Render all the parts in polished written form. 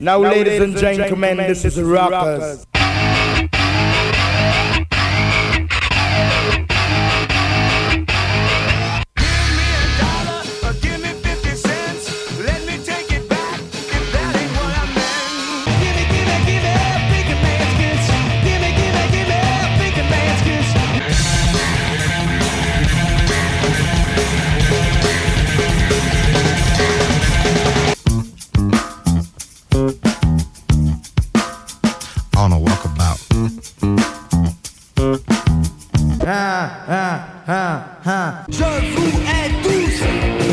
Now, ladies and gentlemen, this is the Rockers. On a walkabout. Je vous hais tous.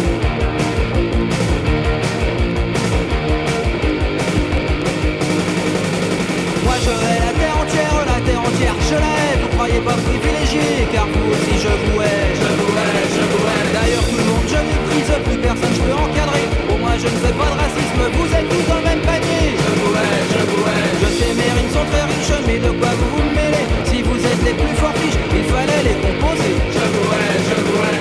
Moi je hais la terre entière, je la hais. Vous croyez pas privilégié, car vous aussi je vous hais. Je vous hais, je vous hais. D'ailleurs tout le monde je méprise, plus personne je peux encadrer. Pour moi je ne fais pas de racisme, vous êtes tous dans le même panier. Je vous hais, je vous hais. Je sais mes rimes sont très riches, mais de quoi vous vous mêlez? Si vous êtes les plus forts riches, il fallait les composer. Je vous hais, je vous hais.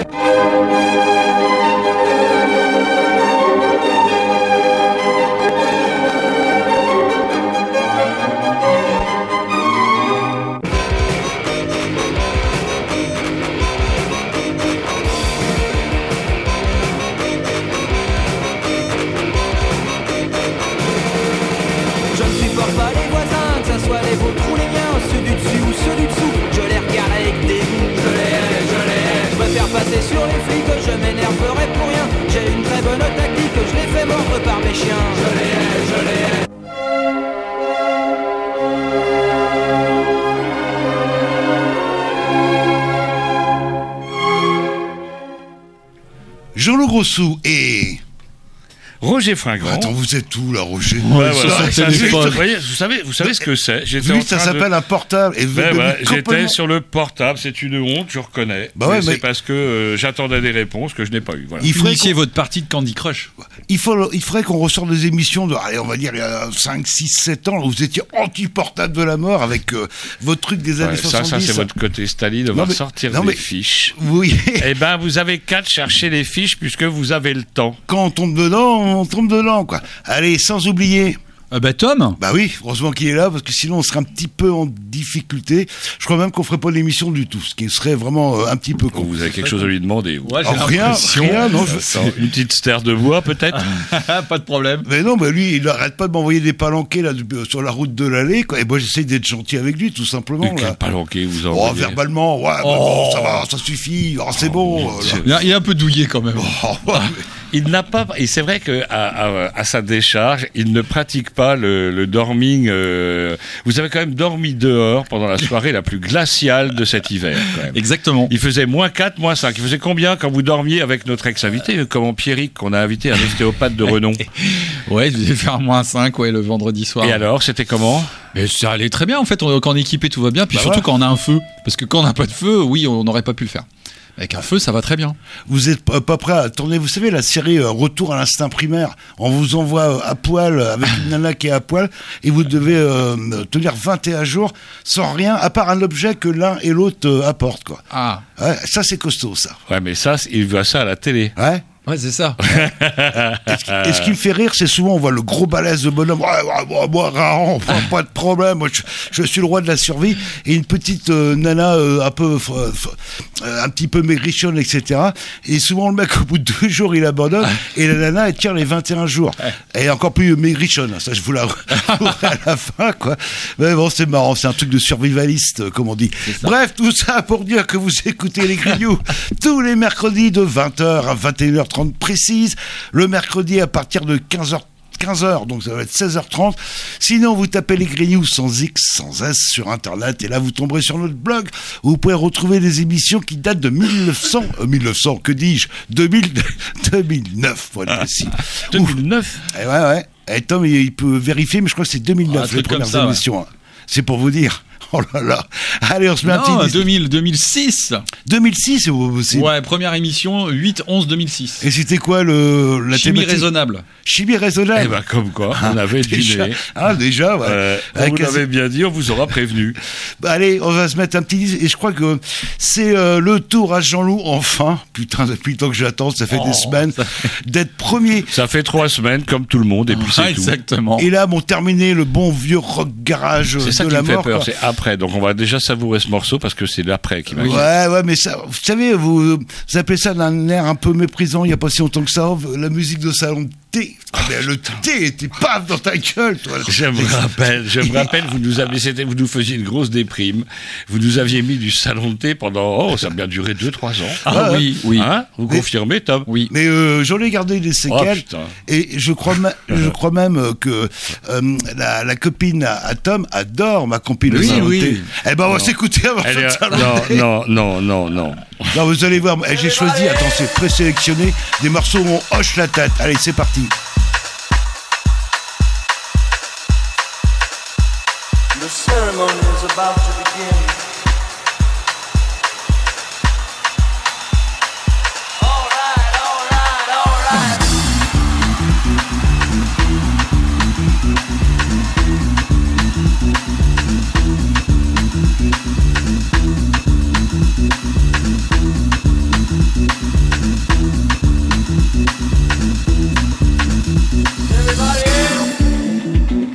Je ne supporte pas les voisins, que ce soit les vôtres ou les miens, ceux du dessus ou ceux du dessous, je les regarde avec dégoût. Je les hais, je les hais. Je préfère passer sur les flics, je m'énerverai pour rien. J'ai une très bonne tactique, je les fais mordre par mes chiens. Je les hais, je les hais. Jean-Loup Grossou et... Roger Fringant. Attends, vous êtes où là, Roger? Ouais, voilà. Ça, Vous savez ce que c'est? J'étais Lui, en ça train s'appelle un portable. Et vous êtes J'étais complètement... sur le portable, c'est une honte, je reconnais. Bah ouais, mais c'est mais- parce que j'attendais des réponses que je n'ai pas eues. Voilà. Il faudrait Initiez votre partie de Candy Crush. Il faudrait qu'on ressorte des émissions de, allez, on va dire, il y a 5, 6, 7 ans, où vous étiez anti-portable de la mort avec votre truc des années Ouais, 70. ça c'est votre côté Staline, on va Non, mais- sortir non, des mais- fiches. Oui. Eh ben, vous avez qu'à chercher les fiches puisque vous avez le temps. Quand on tombe dedans, quoi. Allez, sans oublier. Bah Tom. Bah oui, heureusement qu'il est là, parce que sinon on serait un petit peu en difficulté. Je crois même qu'on ferait pas l'émission du tout, ce qui serait vraiment un petit peu con. Vous avez quelque chose à lui demander. Vous. Ouais, j'ai Alors, rien, non, Une petite ster de bois peut-être. Pas de problème. Mais non, bah lui, il arrête pas de m'envoyer des palanquets là sur la route de l'allée, quoi. Et moi, j'essaye d'être gentil avec lui, tout simplement. Quel Là. palanqué vous Oh, envoyez. verbalement, ouais, bah bon, ça va, ça suffit. Oh, c'est bon. là. Il est un peu douillé quand même. Oh, ouais, Il n'a pas, et c'est vrai que à sa décharge, il ne pratique pas le dorming. Vous avez quand même dormi dehors pendant la soirée la plus glaciale de cet hiver. Quand même. Exactement. Il faisait -4, -5. Il faisait combien quand vous dormiez avec notre ex-invité, comment Pierrick, qu'on a invité, un ostéopathe de renom? Ouais, je devais faire -5 ouais, le vendredi soir. Et alors, c'était comment? Mais ça allait très bien en fait, quand on est équipé tout va bien, puis Bah surtout ouais. quand on a un feu. Parce que quand on n'a pas de feu, oui, on n'aurait pas pu le faire. Avec un feu, ça va très bien. Vous êtes pas prêt à tourner, vous savez, la série Retour à l'instinct primaire. On vous envoie à poil, avec une nana qui est à poil, et vous devez tenir 21 jours sans rien, à part un objet que l'un et l'autre apportent, quoi. Ah, Ouais, ça, c'est costaud, ça. Ouais, mais ça, il voit ça à la télé. Ouais. ouais, c'est ça. Et ce qui me fait rire, c'est souvent, on voit le gros balèze de bonhomme. Ouais, moi, Raon, pas de problème. Moi, je suis le roi de la survie. Et une petite nana un peu, un petit peu maigrichonne, etc. Et souvent, le mec, au bout de 2 jours, il abandonne. Et la nana, elle tient les 21 jours. Elle est encore plus maigrichonne. Ça, je vous l'avouerai à la fin, quoi. Mais bon, c'est marrant. C'est un truc de survivaliste, comme on dit. Bref, tout ça pour dire que vous écoutez les Grignoux tous les mercredis de 20h à 21h30 précise. Le mercredi à partir de 15h, donc ça va être 16h30. Sinon, vous tapez les Grignoux sans X, sans S sur Internet, et là, vous tomberez sur notre blog, où vous pouvez retrouver des émissions qui datent de 1900, que dis-je, 2009, pour être précis. 2009. Et ouais. Et Tom, il peut vérifier, mais je crois que c'est 2009, Ah, un les truc comme premières ça, ouais. émissions. Hein. C'est pour vous dire. Oh là là. Allez, on se met un Non, petit... 2006. 2006, c'est... Ouais, première émission, 8-11-2006. Et c'était quoi la Chimie thématique raisonnable. Chimie raisonnable. Eh ben, comme quoi, on avait déjà. deviné. Déjà, ouais. On vous l'avait bien dit, on vous aura prévenu. Bah, allez, on va se mettre un petit disque. Et je crois que c'est le tour à Jean-Loup, enfin. Putain, depuis le temps que j'attends, ça fait des semaines, d'être premier. Ça fait 3 semaines, comme tout le monde, et puis c'est tout. Exactement. Et là, bon, terminé le bon vieux rock garage C'est ça de qui la me fait mort. peur, quoi. c'est après. Donc on va déjà savourer ce morceau parce que c'est l'après qui m'a Ouais, mais ça, vous savez, vous appelez ça d'un air un peu méprisant, il n'y a pas si longtemps que ça, la musique de salon de thé. Ah, mais le thé était paf dans ta gueule, toi. Je me rappelle, vous nous faisiez une grosse déprime. Vous nous aviez mis du salon de thé pendant, ça a bien duré 2-3 ans. Ah oui. Hein, vous confirmez, Tom? Oui. Mais j'en ai gardé des séquelles. putain. Et je crois même que la copine à Tom adore ma compile de Oui, salon de oui. thé. Eh ben, on va s'écouter avant Elle le est- salon de thé. Non. Non, vous allez voir, j'ai choisi, attends, c'est présélectionné, des morceaux où on hoche la tête. Allez, c'est parti. The ceremony is about to begin. All right. Everybody in?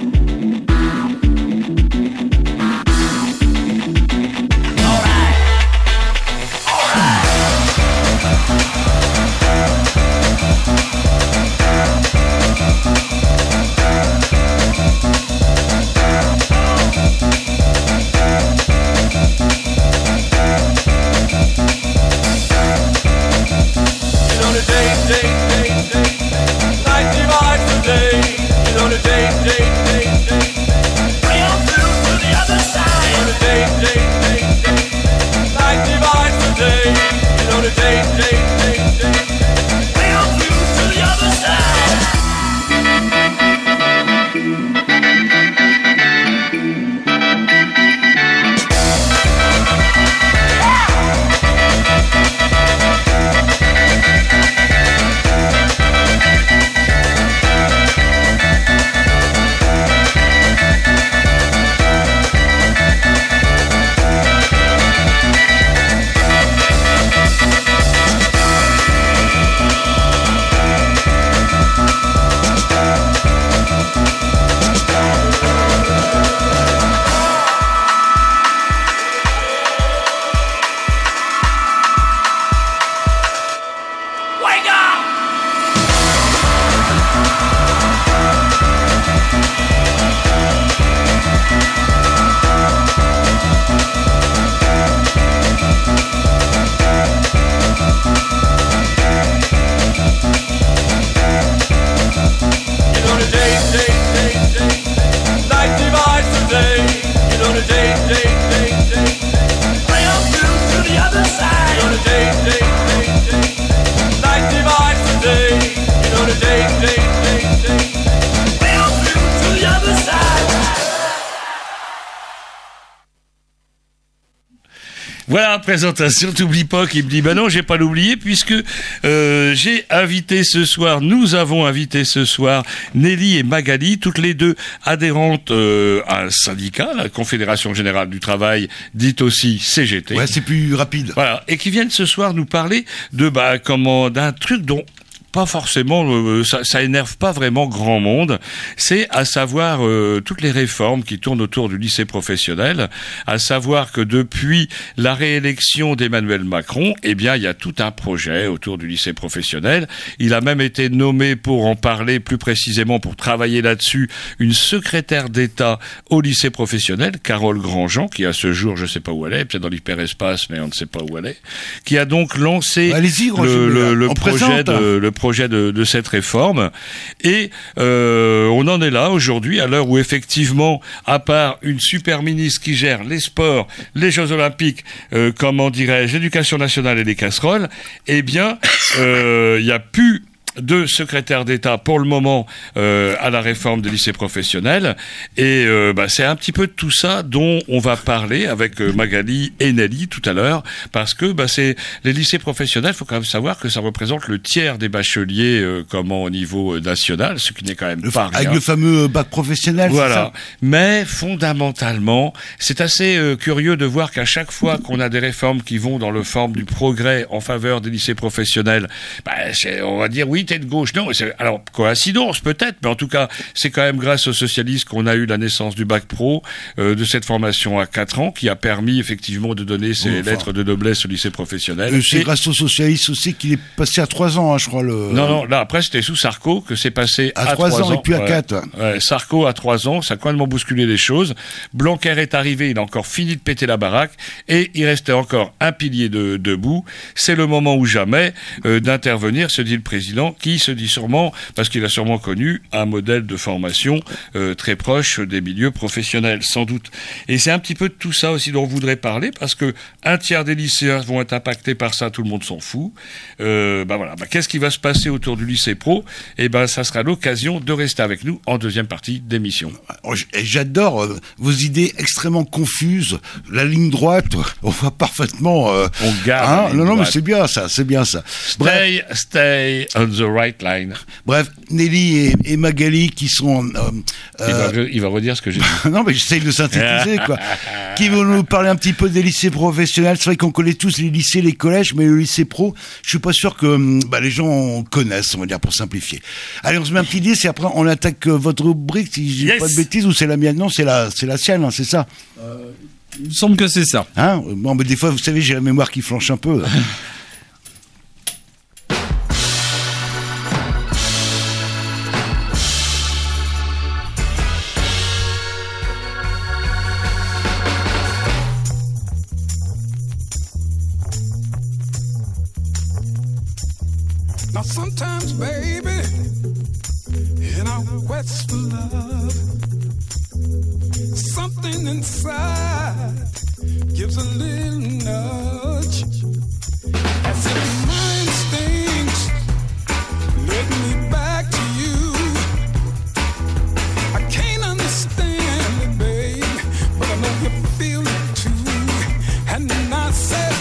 Night divides the day. You know the day. Way on through to the other side. You know the day. Night divides the day. You know the day. Way on through to the other side. Wake up! You know the day. Night divides the day. You know the day. Way on through to the other side. You know the day. Night divides the day. You know the day. Way on through to the other side. Voilà, présentation, t'oublies pas qu'il me dit, non, j'ai pas l'oublié, puisque nous avons invité ce soir Nelly et Magali, toutes les deux adhérentes à un syndicat, la Confédération Générale du Travail, dite aussi CGT. Ouais, c'est plus rapide. Voilà, et qui viennent ce soir nous parler d'un truc dont pas forcément, ça énerve pas vraiment grand monde. C'est à savoir toutes les réformes qui tournent autour du lycée professionnel, à savoir que depuis la réélection d'Emmanuel Macron, eh bien, il y a tout un projet autour du lycée professionnel. Il a même été nommé pour en parler plus précisément, pour travailler là-dessus, une secrétaire d'État au lycée professionnel, Carole Grandjean, qui à ce jour, je sais pas où elle est, peut-être dans l'hyperespace, mais on ne sait pas où elle est, qui a donc lancé Allez-y, le projet de cette réforme. Et on en est là aujourd'hui, à l'heure où effectivement, à part une super ministre qui gère les sports, les Jeux Olympiques, comment dirais-je, l'éducation nationale et les casseroles, eh bien, il n'y a plus 2 secrétaires d'État pour le moment à la réforme des lycées professionnels. Et c'est un petit peu de tout ça dont on va parler avec Magali et Nelly tout à l'heure, parce que c'est les lycées professionnels. Il faut quand même savoir que ça représente le tiers des bacheliers au niveau national, ce qui n'est quand même pas rien. Avec le fameux bac professionnel, voilà. c'est ça ? Mais fondamentalement, c'est assez curieux de voir qu'à chaque fois qu'on a des réformes qui vont dans le forme du progrès en faveur des lycées professionnels, on va dire oui, t'es de gauche. Non, alors coïncidence peut-être, mais en tout cas, c'est quand même grâce aux socialistes qu'on a eu la naissance du bac pro, de cette formation à 4 ans, qui a permis effectivement de donner ces lettres de noblesse au lycée professionnel. C'est grâce aux socialistes aussi qu'il est passé à 3 ans, je crois. Non, là après c'était sous Sarko que c'est passé à 3 ans. Et puis à 4. Ouais, Sarko à 3 ans, ça a complètement bousculé les choses. Blanquer est arrivé, il a encore fini de péter la baraque, et il restait encore un pilier debout. C'est le moment ou jamais d'intervenir, se dit le président, qui se dit sûrement, parce qu'il a sûrement connu un modèle de formation très proche des milieux professionnels, sans doute. Et c'est un petit peu de tout ça aussi dont on voudrait parler, parce que un tiers des lycéens vont être impactés par ça, tout le monde s'en fout. Qu'est-ce qui va se passer autour du lycée pro ? Ça sera l'occasion de rester avec nous en deuxième partie d'émission. J'adore vos idées extrêmement confuses, la ligne droite, on voit parfaitement. On garde. Non, mais c'est bien ça. Stay on the right line. Bref, Nelly et Magali qui sont. Il va redire ce que j'ai dit. Non, mais j'essaye de synthétiser, quoi. Qui vont nous parler un petit peu des lycées professionnels. C'est vrai qu'on connaît tous les lycées, les collèges, mais le lycée pro, je suis pas sûr que les gens connaissent, on va dire, pour simplifier. Allez, on se met un petit disque et après on attaque votre rubrique, si je dis pas de bêtises, ou c'est la mienne. Non, c'est la sienne, c'est ça. Il me semble que c'est ça. Bon, mais des fois, vous savez, j'ai la mémoire qui flanche un peu. Now sometimes, baby, in our quest for love, something inside gives a little nudge, as if my instincts lead me back to you. I can't understand it, babe, but I know you feel it too. And then I said,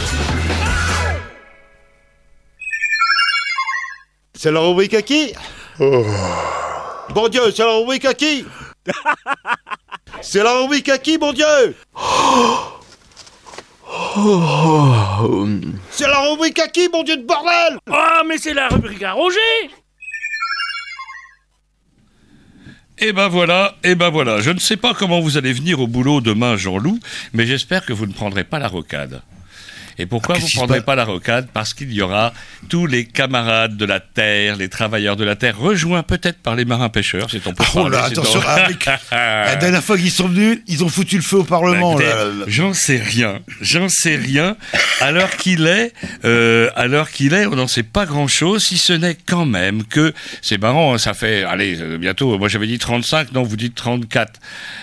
C'est la rubrique à qui ? Bon Dieu, c'est la rubrique à qui? C'est la rubrique à qui, bon Dieu? C'est la rubrique à qui, bon Dieu de bordel? Oh, mais c'est la rubrique à Roger. Et ben voilà. Je ne sais pas comment vous allez venir au boulot demain, Jean-Loup, mais j'espère que vous ne prendrez pas la rocade. Et pourquoi vous ne prendrez pas la rocade? Parce qu'il y aura tous les camarades de la Terre, les travailleurs de la Terre, rejoints peut-être par les marins-pêcheurs, c'est on peut parler. Oh là, attention, la dernière fois qu'ils sont venus, ils ont foutu le feu au Parlement. Bah, écoutez, j'en sais rien. À l'heure qu'il est, on n'en sait pas grand-chose, si ce n'est quand même que, c'est marrant, ça fait, bientôt, moi j'avais dit 35, non, vous dites 34.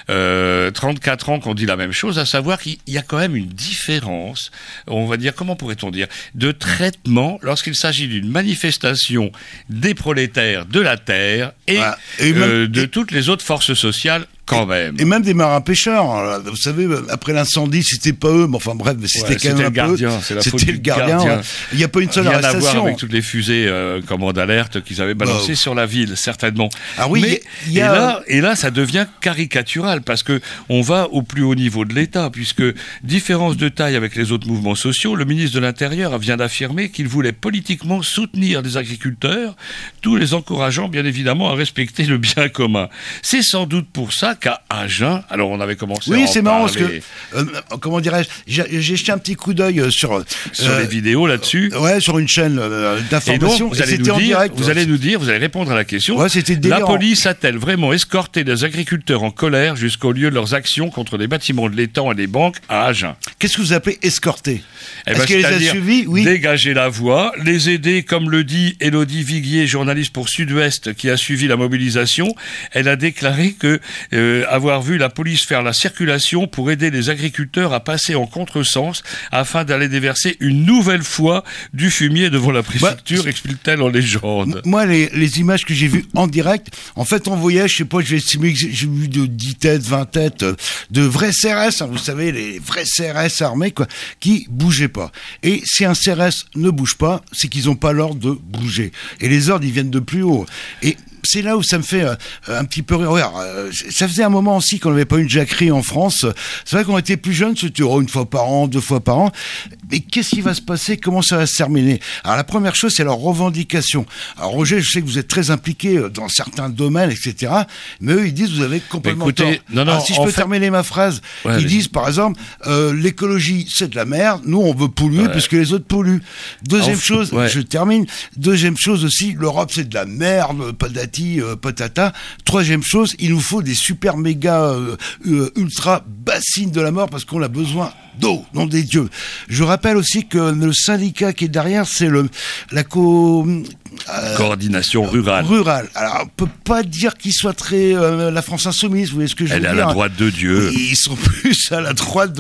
34 ans qu'on dit la même chose, à savoir qu'il y a quand même une différence, on va dire, comment pourrait-on dire, de traitement lorsqu'il s'agit d'une manifestation des prolétaires de la Terre et, de toutes les autres forces sociales. Quand même. Et même des marins-pêcheurs. Vous savez, après l'incendie, c'était pas eux, mais enfin bref, c'était quand même un peu... C'était le gardien. Il n'y a pas une seule arrestation. Rien à voir avec toutes les fusées d'alerte qu'ils avaient balancées sur la ville, certainement. Ah oui, mais et là, ça devient caricatural, parce que on va au plus haut niveau de l'État, puisque, différence de taille avec les autres mouvements sociaux, le ministre de l'Intérieur vient d'affirmer qu'il voulait politiquement soutenir les agriculteurs, tout les encourageant, bien évidemment, à respecter le bien commun. C'est sans doute pour ça qu'à Agen, alors on avait commencé à en c'est marrant parler. Parce que, comment dirais-je, j'ai jeté un petit coup d'œil sur les vidéos là-dessus. Ouais, sur une chaîne d'information. Et donc, vous allez répondre à la question. Ouais, c'était délirant. La police a-t-elle vraiment escorté des agriculteurs en colère jusqu'au lieu de leurs actions contre les bâtiments de l'État et les banques à Agen? Qu'est-ce que vous appelez escorter? Est-ce qu'elle les a suivis? Oui. Dégager la voie, les aider, comme le dit Élodie Viguier, journaliste pour Sud-Ouest, qui a suivi la mobilisation. Elle a déclaré que avoir vu la police faire la circulation pour aider les agriculteurs à passer en contresens afin d'aller déverser une nouvelle fois du fumier devant la préfecture, explique-t-elle en légende. Moi, les images que j'ai vues en direct, en fait, on voyait, je sais pas, je vais estimer que j'ai vu de 10 têtes, 20 têtes de vrais CRS, hein, vous savez, les vrais CRS armés, quoi, qui bougeaient pas. Et si un CRS ne bouge pas, c'est qu'ils ont pas l'ordre de bouger. Et les ordres, ils viennent de plus haut. Et c'est là où ça me fait un petit peu rire. Ça faisait un moment aussi qu'on n'avait pas une jacquerie en France. C'est vrai qu'on était plus jeunes, c'était une fois par an, 2 fois par an. Mais qu'est-ce qui va se passer? Comment ça va se terminer? Alors la première chose, c'est leur revendication. Alors Roger, je sais que vous êtes très impliqué dans certains domaines, etc. Mais eux, ils disent, vous avez complètement tort. Alors, si je peux terminer ma phrase, ils disent, par exemple, l'écologie, c'est de la merde. Nous, on veut polluer puisque les autres polluent. Deuxième chose, je termine. Deuxième chose aussi, l'Europe, c'est de la merde, patata. Troisième chose, il nous faut des super méga ultra bassines de la mort parce qu'on a besoin d'eau, nom des dieux. Je rappelle aussi que le syndicat qui est derrière, c'est la coordination rurale. Alors, on peut pas dire qu'ils soient très la France insoumise, vous voyez ce que je veux dire? Elle est à la droite de Dieu. Ils sont plus à la droite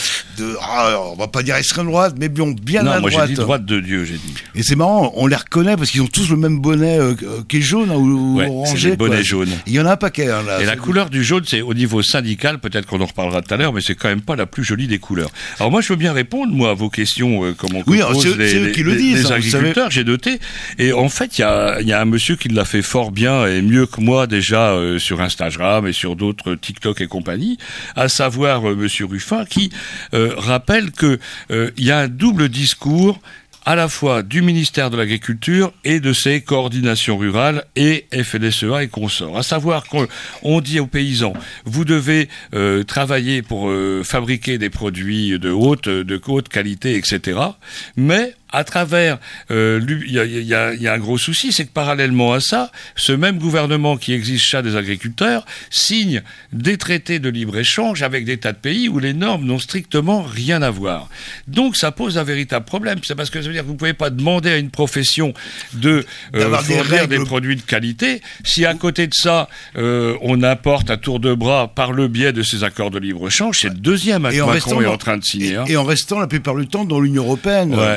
on va pas dire extrême droite, mais bien à la droite. Non, moi j'ai dit droite de Dieu, j'ai dit. Et c'est marrant, on les reconnaît parce qu'ils ont tous le même bonnet qui est jaune ou orangé. C'est le bonnet jaune. Il y en a un paquet. Hein, là. Et la couleur du jaune, c'est au niveau syndical, peut-être qu'on en reparlera tout à l'heure, mais c'est quand même pas la plus jolie des couleurs. Alors moi, je veux bien répondre, moi, à vos questions, comment posent les agriculteurs, j'ai noté. Et en fait, il y a un monsieur qui l'a fait fort bien et mieux que moi déjà sur Instagram et sur d'autres TikTok et compagnie, à savoir monsieur Ruffin, qui rappelle que il y a un double discours à la fois du ministère de l'Agriculture et de ses coordinations rurales et FNSEA et consorts. À savoir qu'on dit aux paysans, vous devez travailler pour fabriquer des produits de haute qualité, etc. Mais à travers, il y a un gros souci, c'est que parallèlement à ça, ce même gouvernement qui exige ça des agriculteurs signe des traités de libre-échange avec des tas de pays où les normes n'ont strictement rien à voir. Donc ça pose un véritable problème. C'est parce que ça veut dire que vous ne pouvez pas demander à une profession de fournir des produits de qualité si à côté de ça, on apporte à tour de bras par le biais de ces accords de libre-échange. C'est le deuxième que Macron est en train de signer. Et en restant la plupart du temps dans l'Union européenne. Ouais. Et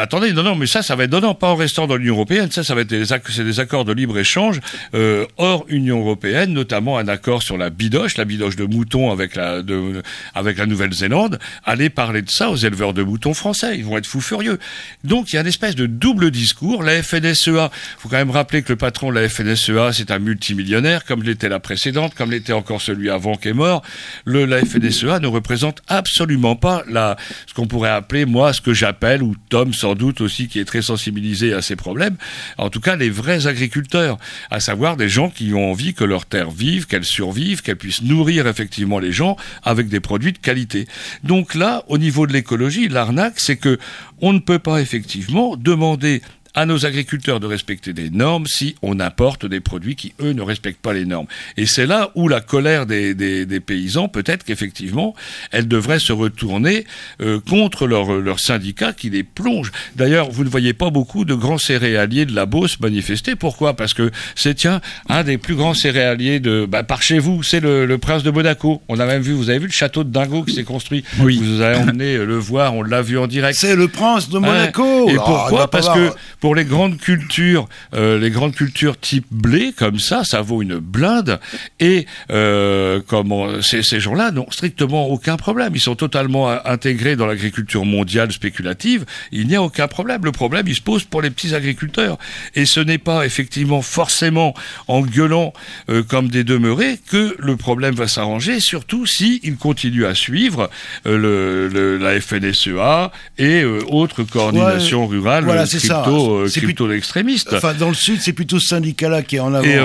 attendez, non, mais ça va être non, pas en restant dans l'Union européenne. Ça va être c'est des accords de libre-échange hors Union européenne, notamment un accord sur la bidoche de moutons avec la Nouvelle-Zélande. Allez parler de ça aux éleveurs de moutons français, ils vont être fous furieux. Donc il y a une espèce de double discours. La FNSEA, faut quand même rappeler que le patron de la FNSEA, c'est un multimillionnaire, comme l'était la précédente, comme l'était encore celui avant qui est mort. La FNSEA ne représente absolument pas ce qu'on pourrait appeler, moi, ce que j'appelle, ou Tom sans doute aussi, qui est très sensibilisé à ces problèmes, en tout cas les vrais agriculteurs, à savoir des gens qui ont envie que leur terre vive, qu'elle survive, qu'elle puisse nourrir effectivement les gens avec des produits de qualité. Donc là, au niveau de l'écologie, l'arnaque, c'est que on ne peut pas effectivement demander à nos agriculteurs de respecter des normes si on importe des produits qui, eux, ne respectent pas les normes. Et c'est là où la colère des paysans, peut-être qu'effectivement, elle devrait se retourner contre leurs syndicats qui les plongent. D'ailleurs, vous ne voyez pas beaucoup de grands céréaliers de la Beauce manifester. Pourquoi ? Parce que c'est, un des plus grands céréaliers par chez vous, c'est le prince de Monaco. On a même vu, vous avez vu le château de Dingo qui s'est construit. Oui. Vous avez emmené le voir, on l'a vu en direct. C'est le prince de Monaco. Et pourquoi ? Parce que pour les grandes cultures type blé, comme ça vaut une blinde. Et ces gens-là n'ont strictement aucun problème. Ils sont totalement intégrés dans l'agriculture mondiale spéculative. Il n'y a aucun problème. Le problème, il se pose pour les petits agriculteurs. Et ce n'est pas effectivement forcément en gueulant comme des demeurés que le problème va s'arranger, surtout s'ils continuent à suivre la FNSEA et autres coordinations rurales crypto extrémistes. Enfin, dans le sud, c'est plutôt ce syndicat-là qui est en avant. Et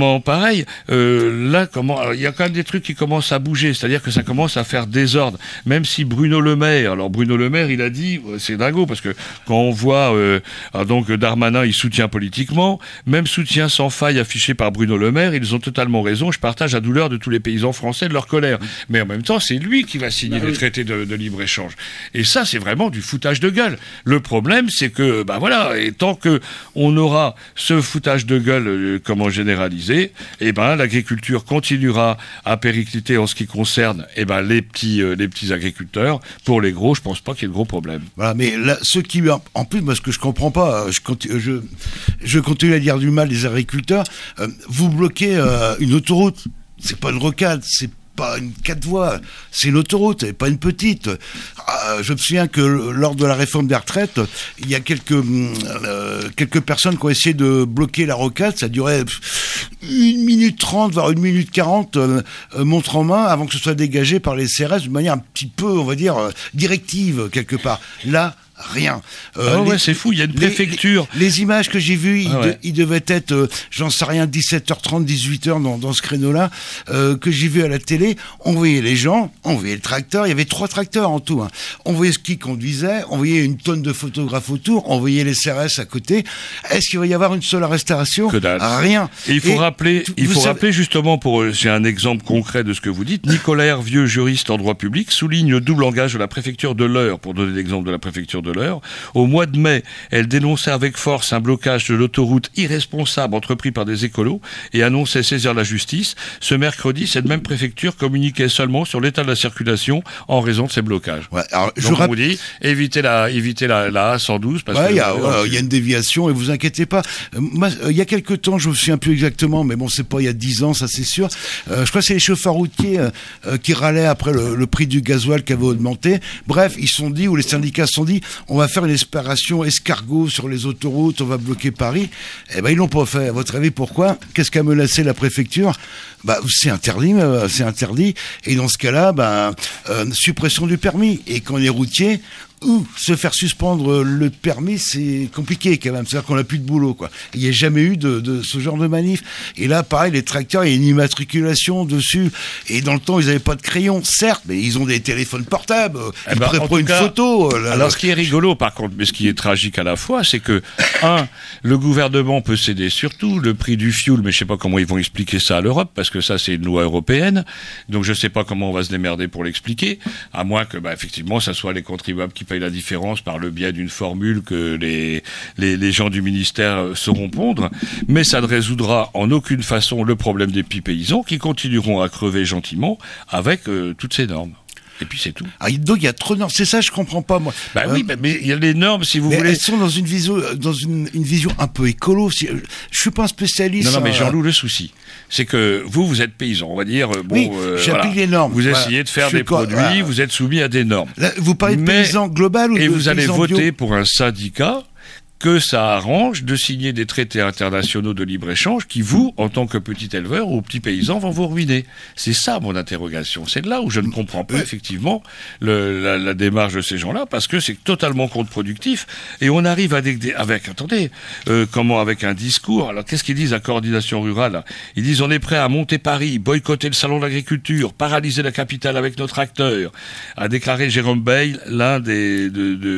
il y a quand même des trucs qui commencent à bouger, c'est-à-dire que ça commence à faire désordre. Même si Bruno Le Maire, il a dit, c'est dingo, parce que quand on voit donc Darmanin, il soutient politiquement, même soutien sans faille affiché par Bruno Le Maire, ils ont totalement raison. Je partage la douleur de tous les paysans français de leur colère. Mais en même temps, c'est lui qui va signer les traités de libre-échange. Et ça, c'est vraiment du foutage de gueule. Le problème, c'est que, et tant que on aura ce foutage de gueule généralisé, l'agriculture continuera à péricliter en ce qui concerne les petits agriculteurs. Pour les gros, je pense pas qu'il y ait de gros problèmes. Voilà, mais là, ceux qui, en plus, moi, ce que je comprends pas, je continue à dire du mal des agriculteurs. Vous bloquez une autoroute, c'est pas une rocade, c'est pas une 4 voies, c'est une autoroute, et pas une petite. Je me souviens que lors de la réforme des retraites, il y a quelques personnes qui ont essayé de bloquer la rocade. Ça durait 1 minute 30, voire 1 minute 40, montre en main, avant que ce soit dégagé par les CRS de manière un petit peu, on va dire, directive, quelque part. Là, rien. C'est fou, il y a une préfecture. Les images que j'ai vues, ils devaient être, j'en sais rien, 17h30, 18h dans ce créneau-là, que j'ai vu à la télé. On voyait les gens, on voyait le tracteur, il y avait 3 tracteurs en tout. On voyait ce qui conduisait, on voyait une tonne de photographes autour, on voyait les CRS à côté. Est-ce qu'il va y avoir une seule arrestation ? Que dalle. Rien. Et il faut rappeler justement, j'ai un exemple concret de ce que vous dites, Nicolas Hervieux, juriste en droit public, souligne le double langage de la préfecture de l'Eure, pour donner l'exemple de la préfecture de l'Eure. Au mois de mai, elle dénonçait avec force un blocage de l'autoroute irresponsable entrepris par des écolos et annonçait saisir la justice. Ce mercredi, cette même préfecture communiquait seulement sur l'état de la circulation en raison de ces blocages. Ouais, alors, donc on vous dit, évitez la A112 parce il y a une déviation et vous inquiétez pas. Il y a quelques temps, je me souviens plus exactement, mais bon, c'est pas il y a 10 ans, ça c'est sûr. Je crois que c'est les chauffeurs routiers qui râlaient après le prix du gasoil qui avait augmenté. Bref, ils se sont dit, ou les syndicats se sont dit, on va faire une opération escargot sur les autoroutes, on va bloquer Paris. Ils l'ont pas fait. À votre avis, pourquoi ? Qu'est-ce qu'a menacé la préfecture ? C'est interdit. Et dans ce cas-là, suppression du permis. Et quand on est routier, se faire suspendre le permis, c'est compliqué quand même. C'est-à-dire qu'on n'a plus de boulot, quoi. Il n'y a jamais eu de ce genre de manif. Et là, pareil, les tracteurs, il y a une immatriculation dessus. Et dans le temps, ils n'avaient pas de crayon, certes, mais ils ont des téléphones portables. Ils pourraient prendre une photo. Alors, ce qui est rigolo, par contre, mais ce qui est tragique à la fois, c'est que, le gouvernement peut céder surtout le prix du fioul, mais je sais pas comment ils vont expliquer ça à l'Europe, parce que ça, c'est une loi européenne. Donc, je sais pas comment on va se démerder pour l'expliquer, à moins que, effectivement, ça soit les contribuables qui payent la différence par le biais d'une formule que les gens du ministère sauront pondre, mais ça ne résoudra en aucune façon le problème des petits paysans qui continueront à crever gentiment avec toutes ces normes. Et puis c'est tout. Ah, donc il y a trop de normes. C'est ça, je comprends pas moi. Bah oui, mais il y a les normes, si vous Mais voulez. elles sont dans une vision un peu écolo. Je suis pas un spécialiste. Non, mais Jean-Loup, le souci, c'est que vous êtes paysan, on va dire. Oui, j'applique les normes. Vous Voilà. essayez de faire Je suis des produits, voilà. vous êtes soumis à des normes. Là, vous parlez de paysan global ou et de vous allez paysan voter bio pour un syndicat que ça arrange de signer des traités internationaux de libre-échange qui, vous, en tant que petit éleveur ou petit paysan, vont vous ruiner. C'est ça mon interrogation. C'est là où je ne comprends pas effectivement la démarche de ces gens-là, parce que c'est totalement contre-productif. Et on arrive avec avec un discours. Alors qu'est-ce qu'ils disent à Coordination Rurale là? Ils disent on est prêt à monter Paris, boycotter le salon de l'agriculture, paralyser la capitale avec notre acteur, a déclaré Jérôme Bail, l'un des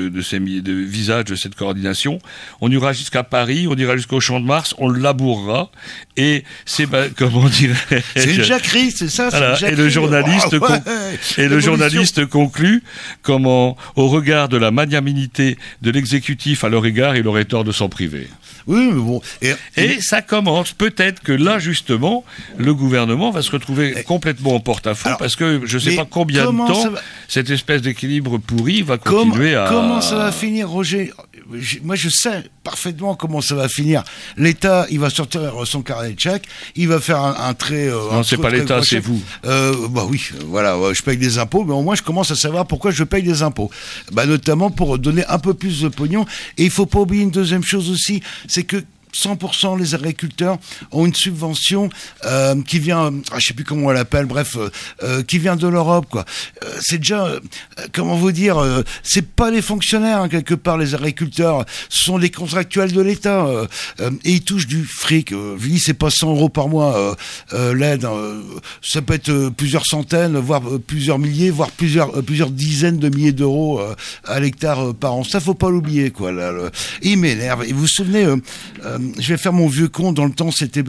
visages de cette coordination. On ira jusqu'à Paris, on ira jusqu'au Champ de Mars, on le labourera, et c'est, comment dirais-je... C'est une jacquerie, c'est ça, voilà. c'est une Et le jacquerie. journaliste conclut comment, au regard de la magnanimité de l'exécutif à leur égard, il aurait tort de s'en priver. Oui, mais bon. Et ça commence. Peut-être que là, justement, le gouvernement va se retrouver complètement en porte-à-faux, parce que je ne sais pas combien de temps cette espèce d'équilibre pourri va continuer à... Comment ça va finir, Roger? Moi, je sais parfaitement comment ça va finir. L'État, il va sortir son carnet de chèques, il va faire un trait... non, c'est pas l'État, c'est vous. Bah oui, voilà, je paye des impôts, mais au moins, je commence à savoir pourquoi je paye des impôts. Bah, notamment pour donner un peu plus de pognon. Et il faut pas oublier une deuxième chose aussi, c'est que 100% les agriculteurs ont une subvention qui vient, je sais plus comment on l'appelle, bref, qui vient de l'Europe, quoi. C'est déjà, comment vous dire, c'est pas les fonctionnaires, hein, quelque part, les agriculteurs, ce sont des contractuels de l'État, et ils touchent du fric. Je dis, c'est pas 100 € par mois l'aide, ça peut être plusieurs centaines, voire plusieurs milliers, voire plusieurs dizaines de milliers d'euros à l'hectare par an. Ça, faut pas l'oublier, quoi. Là, il m'énerve. Et vous vous souvenez, je vais faire mon vieux con, dans le temps c'était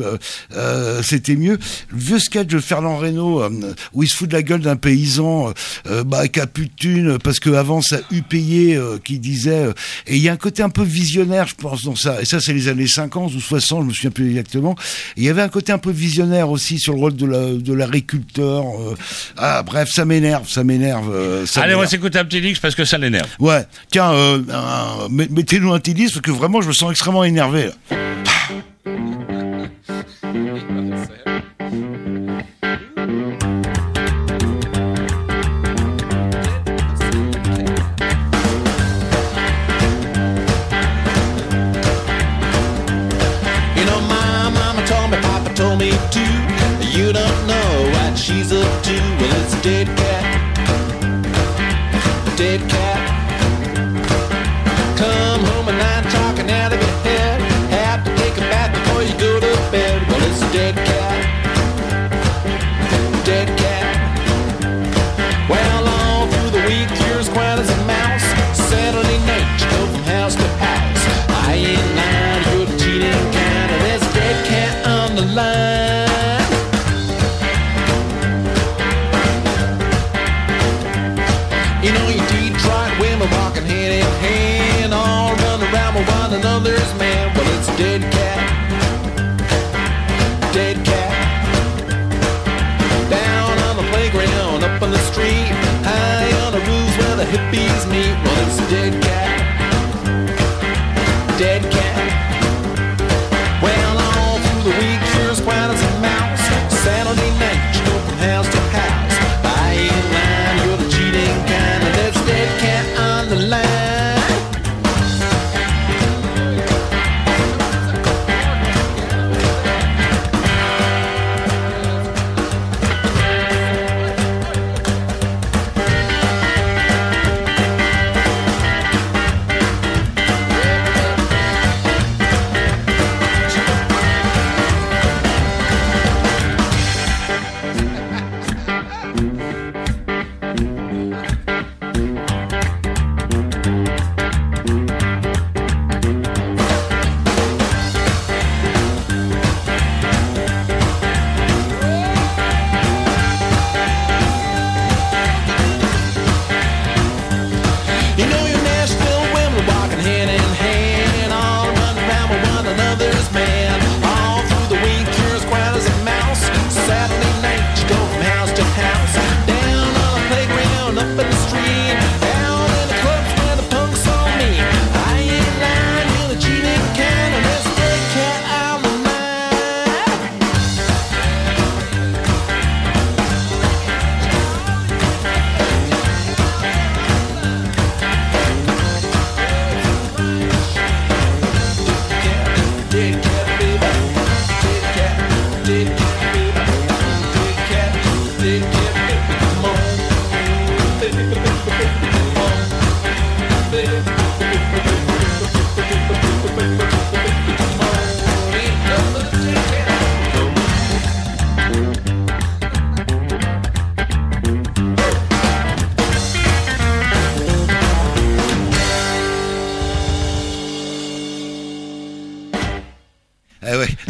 mieux. Le vieux sketch de Fernand Reynaud où il se fout de la gueule d'un paysan qui a plus de thunes parce qu'avant ça eût payé, qui disait et il y a un côté un peu visionnaire, je pense, dans ça. Et ça, c'est les années 50 ou 60, je me souviens plus exactement. Et il y avait un côté un peu visionnaire aussi sur le rôle de l'agriculteur. Bref, ça m'énerve. Allez, on va s'écouter un petit disque parce que ça l'énerve. Ouais, tiens, mettez-nous un petit disque parce que vraiment je me sens extrêmement énervé là. You know, my mama told me, Papa told me too. You don't know what she's up to. Well, it's a dead cat. Dead cat. Come home at night talking out of your head. Have to take a bath before you go to bed. Well, it's a dead cat. Dead cat. Well, all through the week, you're as quiet as a mouse. Saturday night, you go from house to house. I ain't lying, you're the cheating kind. And there's a dead cat on the line. You know, you Detroit women walking hand in hand, all run around with one another's man. Well, it's a dead cat. Dead cat. Down on the playground, up on the street, high on the roofs where the hippies meet. Well, it's a dead cat. Dead cat. Well, all through the week, you're as quiet as a mouse. Saturday night, you go from house to house. I ain't lying, you're the cheating kind. And there's a dead cat on the line.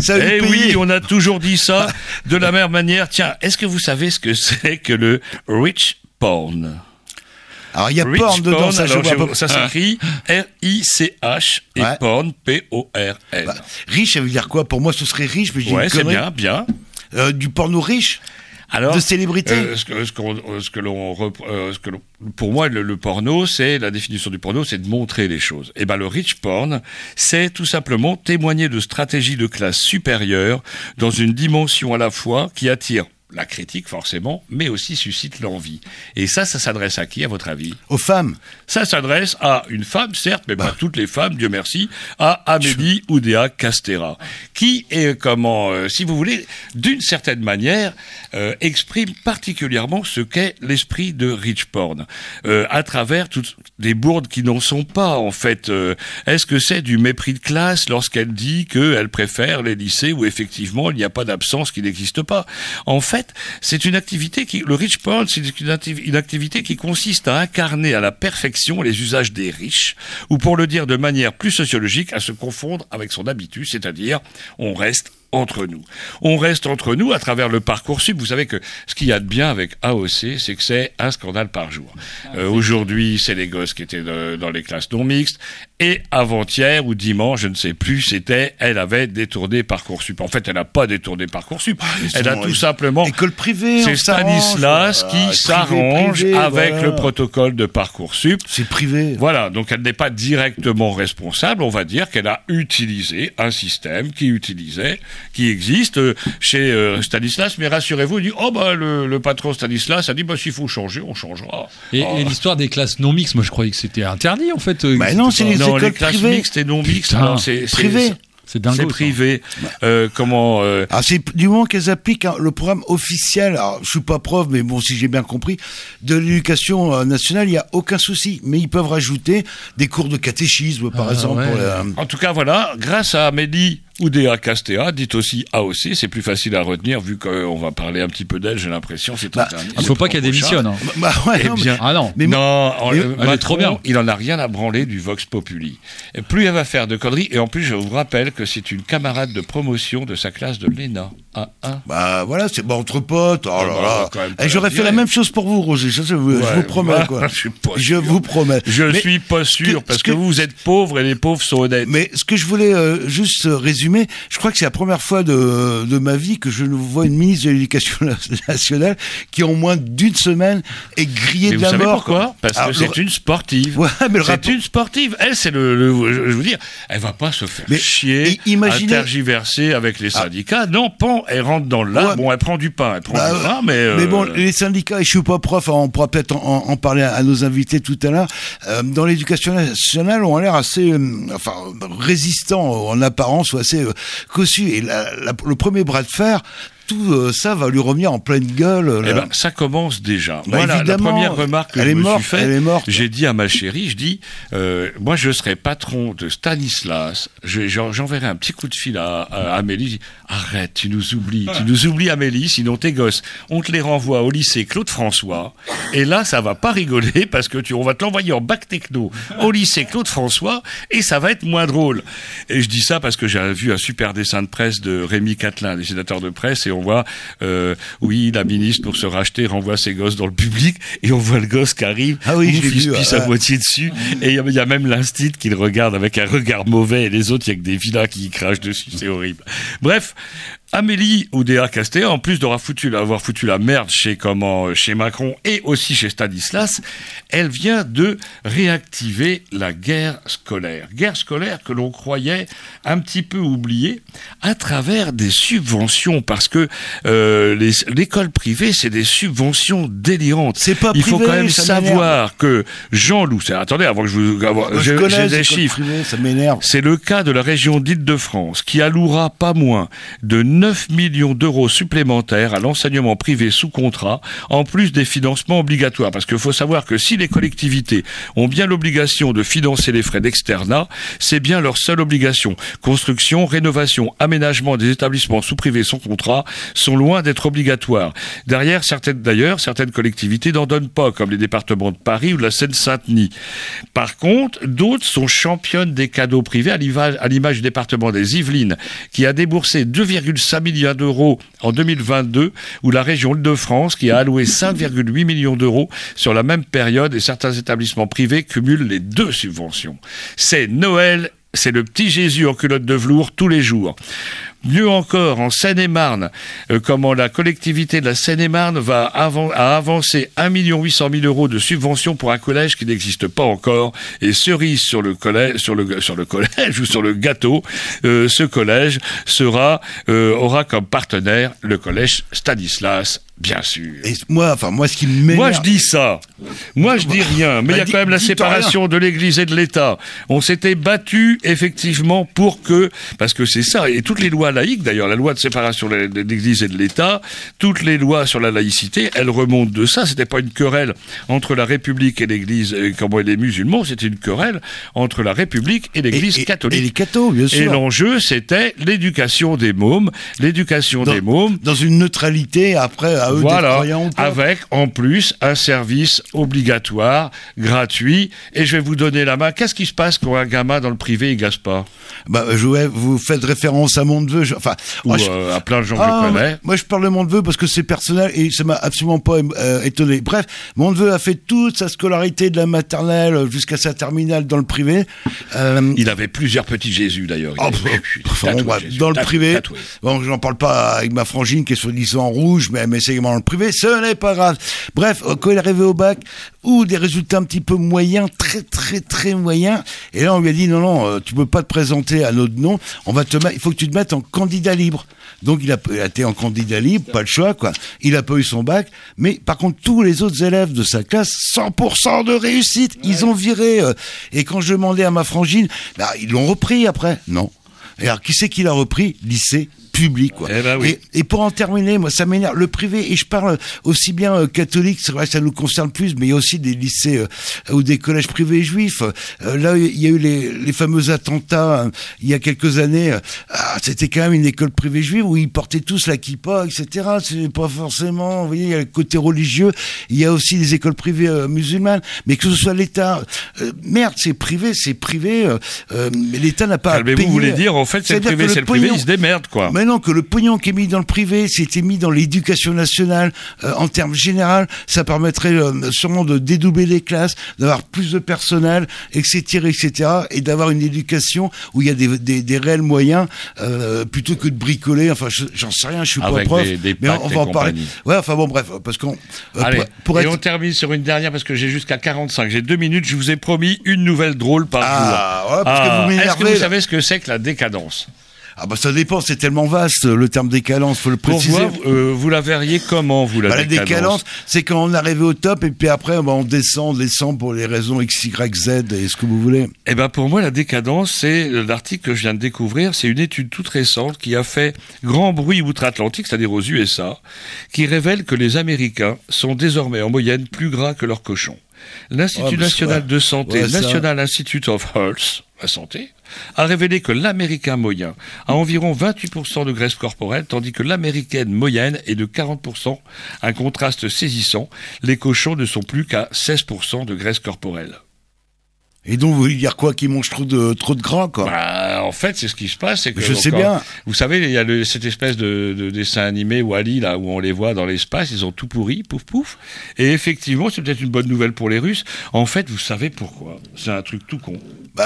Ça lui Eh payait. oui, on a toujours dit ça de la même manière. Tiens, est-ce que vous savez ce que c'est que le rich porn? Alors, il y a Rich porn dedans, ça, je alors, vois pas. ça s'écrit R-I-C-H et Ouais. porn, P-O-R-N. Bah, riche, ça veut dire quoi? Pour moi, ce serait riche, mais j'ai Ouais, une c'est connerie. bien. Du porno riche? Alors, De célébrité? Pour moi, le porno, c'est la définition du porno, c'est de montrer les choses. Et ben, le rich porn, c'est tout simplement témoigner de stratégies de classe supérieure dans une dimension à la fois qui attire la critique forcément, mais aussi suscite l'envie. Et ça s'adresse à qui, à votre avis? Aux femmes. Ça s'adresse à une femme, certes, mais pas toutes les femmes, Dieu merci, à Amélie Oudéa Castéra, qui est, si vous voulez, d'une certaine manière, exprime particulièrement ce qu'est l'esprit de rich porn, à travers toutes les bourdes qui n'en sont pas, en fait. Est-ce que c'est du mépris de classe lorsqu'elle dit qu'elle préfère les lycées où effectivement il n'y a pas d'absence qui n'existe pas? En fait, c'est une activité le rich porn, c'est une activité qui consiste à incarner à la perfection les usages des riches, ou pour le dire de manière plus sociologique, à se confondre avec son habitus, c'est-à-dire, on reste entre nous. On reste entre nous à travers le Parcoursup. Vous savez que ce qu'il y a de bien avec AOC, c'est que c'est un scandale par jour. Aujourd'hui, c'est les gosses qui étaient dans les classes non mixtes. Et avant-hier ou dimanche, je ne sais plus, elle avait détourné Parcoursup. En fait, elle n'a pas détourné Parcoursup. Elle a tout simplement... École privée, c'est on s'arrange. Stanislas qui s'arrange privé, avec voilà. le protocole de Parcoursup. C'est privé. Voilà, donc elle n'est pas directement responsable. On va dire qu'elle a utilisé un système qui existe chez Stanislas, mais rassurez-vous, il dit le patron Stanislas a dit s'il faut changer, on changera. Et l'histoire des classes non mixtes, moi je croyais que c'était interdit en fait. Bah non, c'est les Non, les écoles classes privées. mixtes et non mixtes, Putain. non, c'est Privé. C'est dingo. c'est ça. privé. Alors c'est du moment qu'elles appliquent le programme officiel, alors je suis pas prof, mais bon, si j'ai bien compris, de l'éducation nationale, il y a aucun souci. Mais ils peuvent rajouter des cours de catéchisme, par exemple. ouais. Pour la... En tout cas, voilà, grâce à Amélie Oudéa Castéra, dite aussi AOC, c'est plus facile à retenir vu qu'on va parler un petit peu d'elle, j'ai l'impression. C'est Il faut pas qu'elle démissionne. Hein. Ouais, Eh non, mais- bien, Ah non. Mais non, elle est trop bien. Il en a rien à branler du Vox Populi. Et plus elle va faire de conneries, et en plus, je vous rappelle que c'est une camarade de promotion de sa classe de l'ENA. Bah voilà, c'est entre potes. Oh là bah, là. quand même pas Et j'aurais la fait la dire. même chose pour vous, Roger. Ça, je vous promets, bah, quoi. je suis pas Je sûr. vous promets. Je Mais- suis pas sûr, que- parce ce que que- vous êtes pauvres et les pauvres sont honnêtes. Mais ce que je voulais juste résumer, je crois que c'est la première fois de ma vie que je vois une ministre de l'Éducation nationale qui en moins d'une semaine est grillée Mais de vous la savez mort. pourquoi? Parce Alors, que c'est une sportive. Ouais, mais le c'est rapport- une sportive. Elle, c'est je veux dire, elle va pas se faire Mais chier, imaginez- à tergiverser avec les syndicats. Non, elle rentre dans le lard. Ouais. Bon, elle prend du pain, mais... Mais bon, les syndicats, et je suis pas prof, on pourra peut-être en parler à nos invités tout à l'heure, dans l'éducation nationale, ont l'air assez résistants en apparence ou assez cossus. Et le premier bras de fer, tout ça va lui revenir en pleine gueule. Eh ben, ça commence déjà. Bah, Voilà, la évidemment, première remarque que elle je est me morte, suis faite, elle est morte. j'ai dit à ma chérie, je dis, moi je serai patron de Stanislas, j'enverrai un petit coup de fil à Amélie, je dis, arrête, tu nous oublies Amélie, sinon tes gosses, on te les renvoie au lycée Claude François, et là ça va pas rigoler, parce que on va te l'envoyer en bac techno au lycée Claude François, et ça va être moins drôle. Et je dis ça parce que j'ai vu un super dessin de presse de Rémi Catelin, dessinateur de presse, et on voit, oui, la ministre, pour se racheter, renvoie ses gosses dans le public, et on voit le gosse qui arrive, Ah oui, je l'ai il se vu, pisse à moitié dessus, et il y a même l'instit qui le regarde avec un regard mauvais, et les autres, il y a que des villas qui y crachent dessus, c'est horrible. Bref, Amélie Oudéa Castéra, en plus d'avoir foutu la merde chez Macron et aussi chez Stanislas, elle vient de réactiver la guerre scolaire. Guerre scolaire que l'on croyait un petit peu oubliée à travers des subventions, parce que l'école privée, c'est des subventions délirantes. C'est pas Il faut privé, quand même ça savoir que Jean-Loup, attendez, avant que je connais j'ai les des écoles chiffres. privées, ça m'énerve. C'est le cas de la région d'Île-de-France qui allouera pas moins de 9 millions d'euros supplémentaires à l'enseignement privé sous contrat, en plus des financements obligatoires. Parce qu'il faut savoir que si les collectivités ont bien l'obligation de financer les frais d'externat, c'est bien leur seule obligation. Construction, rénovation, aménagement des établissements sous privé sous contrat sont loin d'être obligatoires. Derrière, certaines collectivités n'en donnent pas, comme les départements de Paris ou de la Seine-Saint-Denis. Par contre, d'autres sont championnes des cadeaux privés, à l'image du département des Yvelines, qui a déboursé 2,5 milliards d'euros en 2022, ou la région Île-de-France, qui a alloué 5,8 millions d'euros sur la même période, et certains établissements privés cumulent les deux subventions. C'est Noël, c'est le petit Jésus en culotte de velours tous les jours. Mieux encore, en Seine-et-Marne, comment la collectivité de la Seine-et-Marne a avancé 1 800 000 euros de subvention pour un collège qui n'existe pas encore. Et cerise sur le collège ou sur le gâteau, ce collège aura comme partenaire le collège Stanislas, bien sûr. Et moi, ce qui m'énerve... Moi, je dis ça. Moi, je dis rien. Mais il y a quand même la séparation de l'Église et de l'État. On s'était battu, effectivement, parce que c'est ça. Et toutes les lois laïques, d'ailleurs, la loi de séparation de l'Église et de l'État, toutes les lois sur la laïcité, elles remontent de ça. C'était pas une querelle entre la République et l'Église, et les musulmans, c'était une querelle entre la République et l'Église catholique. Et les cathos, bien sûr. Et l'enjeu, c'était l'éducation des mômes. Dans une neutralité, après, à eux d'être croyants ou pas. Avec, en plus, un service obligatoire, gratuit. Et je vais vous donner la main. Qu'est-ce qui se passe quand un gamin dans le privé, il gaze pas? Vous faites référence à mon neveu. À plein de gens que je connais. Moi, je parle de mon neveu parce que c'est personnel et ça m'a absolument pas étonné. Bref, mon neveu a fait toute sa scolarité de la maternelle jusqu'à sa terminale dans le privé. Il avait plusieurs petits Jésus, d'ailleurs. Dans le privé. Bon, j'en parle pas avec ma frangine qui est soi-disant en rouge, mais c'est également dans le privé. Ce n'est pas grave. Bref, quand il est arrivé au bac, ou des résultats un petit peu moyens, très, très, très moyens. Et là, on lui a dit, non, tu peux pas te présenter à notre nom. Il faut que tu te mettes en candidat libre. Donc, il a été en candidat libre, pas le choix, quoi. Il a pas eu son bac. Mais, par contre, tous les autres élèves de sa classe, 100% de réussite. Ils ont viré. Et quand je demandais à ma frangine, ils l'ont repris après. Non. Et alors, qui c'est qui l'a repris? Lycée public, quoi. Oui. Et pour en terminer, moi, ça m'énerve. Le privé, et je parle aussi bien catholique, c'est vrai que ça nous concerne plus, mais il y a aussi des lycées ou des collèges privés juifs. Là, il y a eu les fameux attentats il y a quelques années. C'était quand même une école privée juive où ils portaient tous la kippa, etc. C'est pas forcément, vous voyez, il y a le côté religieux. Il y a aussi des écoles privées musulmanes, mais que ce soit l'État, merde, c'est privé. Mais l'État n'a pas à payer. Vous voulez dire, en fait, c'est le privé, il se démerde, quoi. Mais non, que le pognon qui est mis dans le privé, c'était mis dans l'éducation nationale, en termes généraux, ça permettrait sûrement de dédoubler les classes, d'avoir plus de personnel, etc., et d'avoir une éducation où il y a des réels moyens, plutôt que de bricoler. Enfin, j'en sais rien, je suis pas prof, mais on va en parler. Ouais, enfin bon, bref, parce qu'on... on termine sur une dernière, parce que j'ai jusqu'à 45. J'ai 2 minutes, je vous ai promis une nouvelle drôle par jour. Ouais, parce que vous m'énervez. Est-ce que vous savez ce que c'est que la décadence? Ça dépend, c'est tellement vaste le terme décadence, faut le préciser. Pour vous la verriez comment, vous, la décadence, c'est quand on est arrivé au top et puis après on descend pour les raisons X, Y, Z et ce que vous voulez. Pour moi, la décadence, c'est l'article que je viens de découvrir, c'est une étude toute récente qui a fait grand bruit outre-Atlantique, c'est-à-dire aux USA, qui révèle que les Américains sont désormais en moyenne plus gras que leurs cochons. L'Institut national de santé, National Institute of Health, la santé, a révélé que l'Américain moyen a environ 28% de graisse corporelle, tandis que l'Américaine moyenne est de 40%. Un contraste saisissant. Les cochons ne sont plus qu'à 16% de graisse corporelle. Et donc, vous voulez dire quoi? Qu'ils mangent trop de gras, quoi? En fait, c'est ce qui se passe. C'est que je sais bien. Vous savez, il y a cette espèce de dessin animé Wall-E, là, où on les voit dans l'espace, ils ont tout pourri, pouf pouf. Et effectivement, c'est peut-être une bonne nouvelle pour les Russes. En fait, vous savez pourquoi? C'est un truc tout con.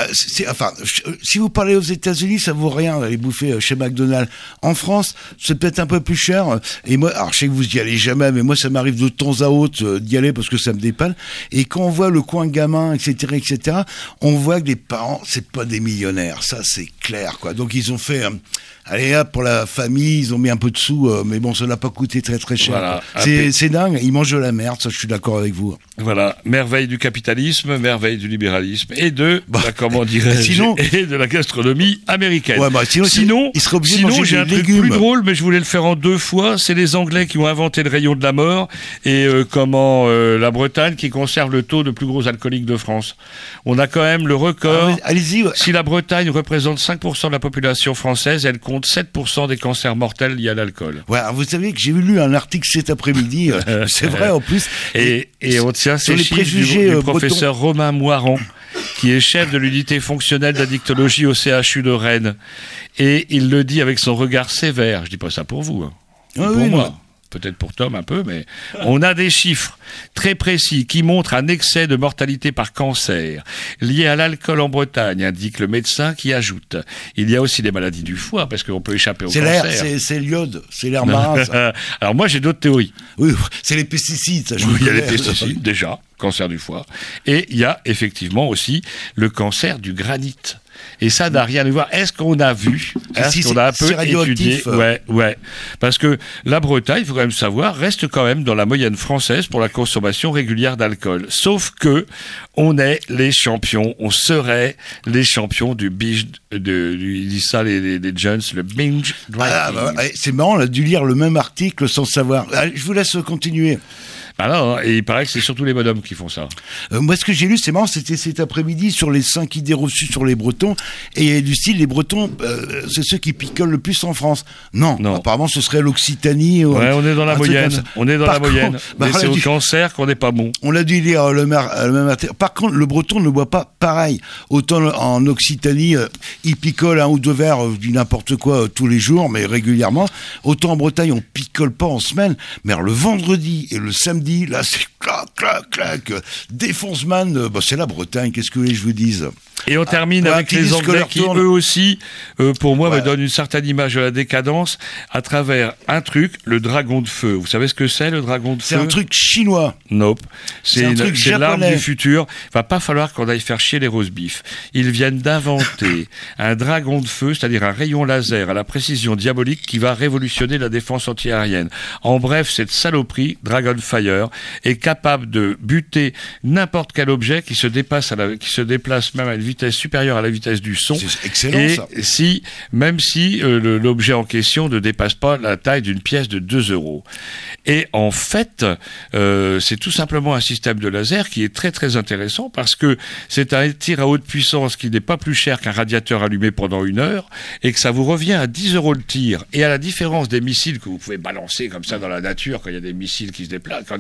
Si vous parlez aux États-Unis, ça vaut rien d'aller bouffer chez McDonald's. En France, c'est peut-être un peu plus cher. Et moi, alors je sais que vous y allez jamais, mais moi, ça m'arrive de temps à autre d'y aller parce que ça me dépanne. Et quand on voit le coin gamin, etc., on voit que les parents, c'est pas des millionnaires. Ça, c'est clair, quoi. Donc, ils ont fait allez hop, pour la famille, ils ont mis un peu de sous, mais bon, ça n'a pas coûté très très cher. Voilà. C'est dingue, ils mangent de la merde, ça je suis d'accord avec vous. Voilà, merveille du capitalisme, merveille du libéralisme et de comment dirais-je, sinon- et de la gastronomie américaine. Ouais, sinon, il serait obligé de manger j'ai des un truc légumes. plus drôle, mais je voulais le faire en 2 fois. C'est les Anglais qui ont inventé le rayon de la mort et la Bretagne qui conserve le taux de plus gros alcooliques de France. On a quand même le record. Allez-y. Ouais. Si la Bretagne représente 5% de la population française, elle compte 7% des cancers mortels liés à l'alcool. Ouais, alors vous savez que j'ai lu un article cet après-midi, c'est vrai en plus. Et on tient ces les chiffres préjugés du professeur Romain Moiran, qui est chef de l'unité fonctionnelle d'addictologie au CHU de Rennes. Et il le dit avec son regard sévère. Je dis pas ça pour vous, hein. Ah, Pour oui, moi. non. Peut-être pour Tom un peu, mais on a des chiffres très précis qui montrent un excès de mortalité par cancer lié à l'alcool en Bretagne, indique le médecin qui ajoute. Il y a aussi des maladies du foie, parce qu'on peut échapper au C'est cancer. l'air, c'est l'iode, c'est l'air marin. Ça. Alors moi j'ai d'autres théories. Oui, c'est les pesticides, ça. Il y a les pesticides, déjà, cancer du foie. Et il y a effectivement aussi le cancer du granit. Et ça n'a rien à voir. Est-ce qu'on a vu, qu'on a un peu étudié? Ouais. Parce que la Bretagne, il faut quand même savoir, reste quand même dans la moyenne française pour la consommation régulière d'alcool. Sauf que on est les champions, on serait les champions du binge, il dit ça les jeunes, le binge drinking. C'est marrant, on a dû lire le même article sans savoir. Allez, je vous laisse continuer. Ah non, et il paraît que c'est surtout les bonhommes qui font ça. Moi, ce que j'ai lu, c'est marrant, c'était cet après-midi sur les 5 idées reçues sur les Bretons, et du style, les Bretons, c'est ceux qui picolent le plus en France. Non. Apparemment, ce serait l'Occitanie. Ouais, on est dans la moyenne. On est dans la moyenne. Mais c'est au cancer qu'on n'est pas bon. On l'a dû lire le même article. Par contre, le Breton ne boit pas pareil. Autant en Occitanie, il picole 1 ou 2 verres, je dis n'importe quoi, tous les jours, mais régulièrement. Autant en Bretagne, on picole pas en semaine, mais alors, le vendredi et le samedi, là, c'est clac, défonce-man, c'est la Bretagne, qu'est-ce que je vous dise. Et on termine avec les Anglais qui, eux aussi, pour moi, me donnent une certaine image de la décadence à travers un truc, le dragon de feu. Vous savez ce que c'est, le dragon de feu? C'est un truc chinois. Nope. C'est l'arme japonais. du futur. Va pas falloir qu'on aille faire chier les roast beef. Ils viennent d'inventer un dragon de feu, c'est-à-dire un rayon laser à la précision diabolique qui va révolutionner la défense antiaérienne. En bref, cette saloperie, Dragonfire, est capable de buter n'importe quel objet qui se déplace même à une vitesse supérieure à la vitesse du son. C'est excellent, et ça. Même si l'objet en question ne dépasse pas la taille d'une pièce de 2 €. Et en fait, c'est tout simplement un système de laser qui est très très intéressant parce que c'est un tir à haute puissance qui n'est pas plus cher qu'un radiateur allumé pendant 1 heure et que ça vous revient à 10 € le tir. Et à la différence des missiles que vous pouvez balancer comme ça dans la nature quand il y a des missiles qui se déplacent, quand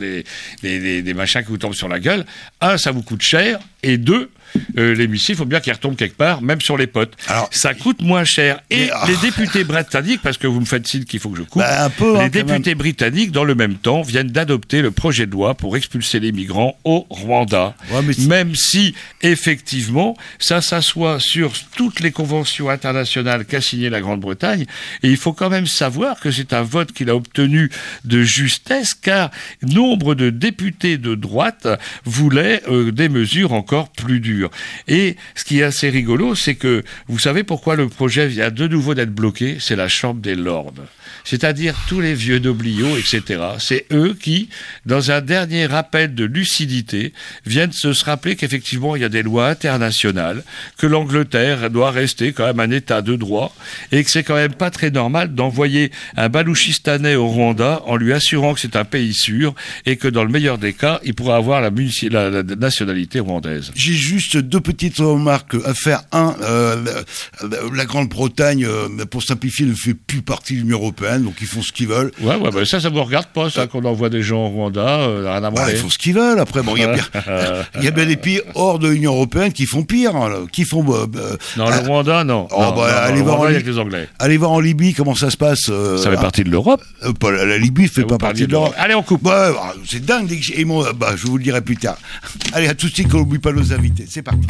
des machins qui vous tombent sur la gueule, 1, ça vous coûte cher, et 2, les missiles, il faut bien qu'ils retombent quelque part, même sur les potes. Alors, ça coûte moins cher. Et les députés britanniques, parce que vous me faites signe qu'il faut que je coupe, les députés britanniques, dans le même temps, viennent d'adopter le projet de loi pour expulser les migrants au Rwanda. Même si, effectivement, ça s'assoit sur toutes les conventions internationales qu'a signé la Grande-Bretagne, et il faut quand même savoir que c'est un vote qu'il a obtenu de justesse, car nombre de députés de droite voulaient des mesures encore plus dures. Et ce qui est assez rigolo, c'est que vous savez pourquoi le projet vient de nouveau d'être bloqué? C'est la Chambre des Lords. C'est-à-dire tous les vieux nobliaux, etc. C'est eux qui, dans un dernier rappel de lucidité, viennent se rappeler qu'effectivement, il y a des lois internationales, que l'Angleterre doit rester quand même un État de droit, et que c'est quand même pas très normal d'envoyer un Balouchistanais au Rwanda en lui assurant que c'est un pays sûr, et que dans le meilleur des cas, il pourra avoir la nationalité rwandaise. J'ai juste 2 petites remarques à faire. La Grande-Bretagne, pour simplifier, ne fait plus partie de l'Union européenne, donc ils font ce qu'ils veulent. Ouais, ça vous regarde pas, ça, qu'on envoie des gens au Rwanda, rien à voir. Ils font ce qu'ils veulent, après. Bon, il y a bien des pays hors de l'Union européenne qui font pire, qui font... non, le Rwanda, non. Allez voir avec les Anglais. Allez voir en Libye comment ça se passe. Ça fait partie de l'Europe. La Libye fait pas partie de l'Europe. Allez, on coupe. C'est dingue. Je vous le dirai plus tard. Allez, à tout de suite, qu'on n'oublie pas nos invités. C'est parti.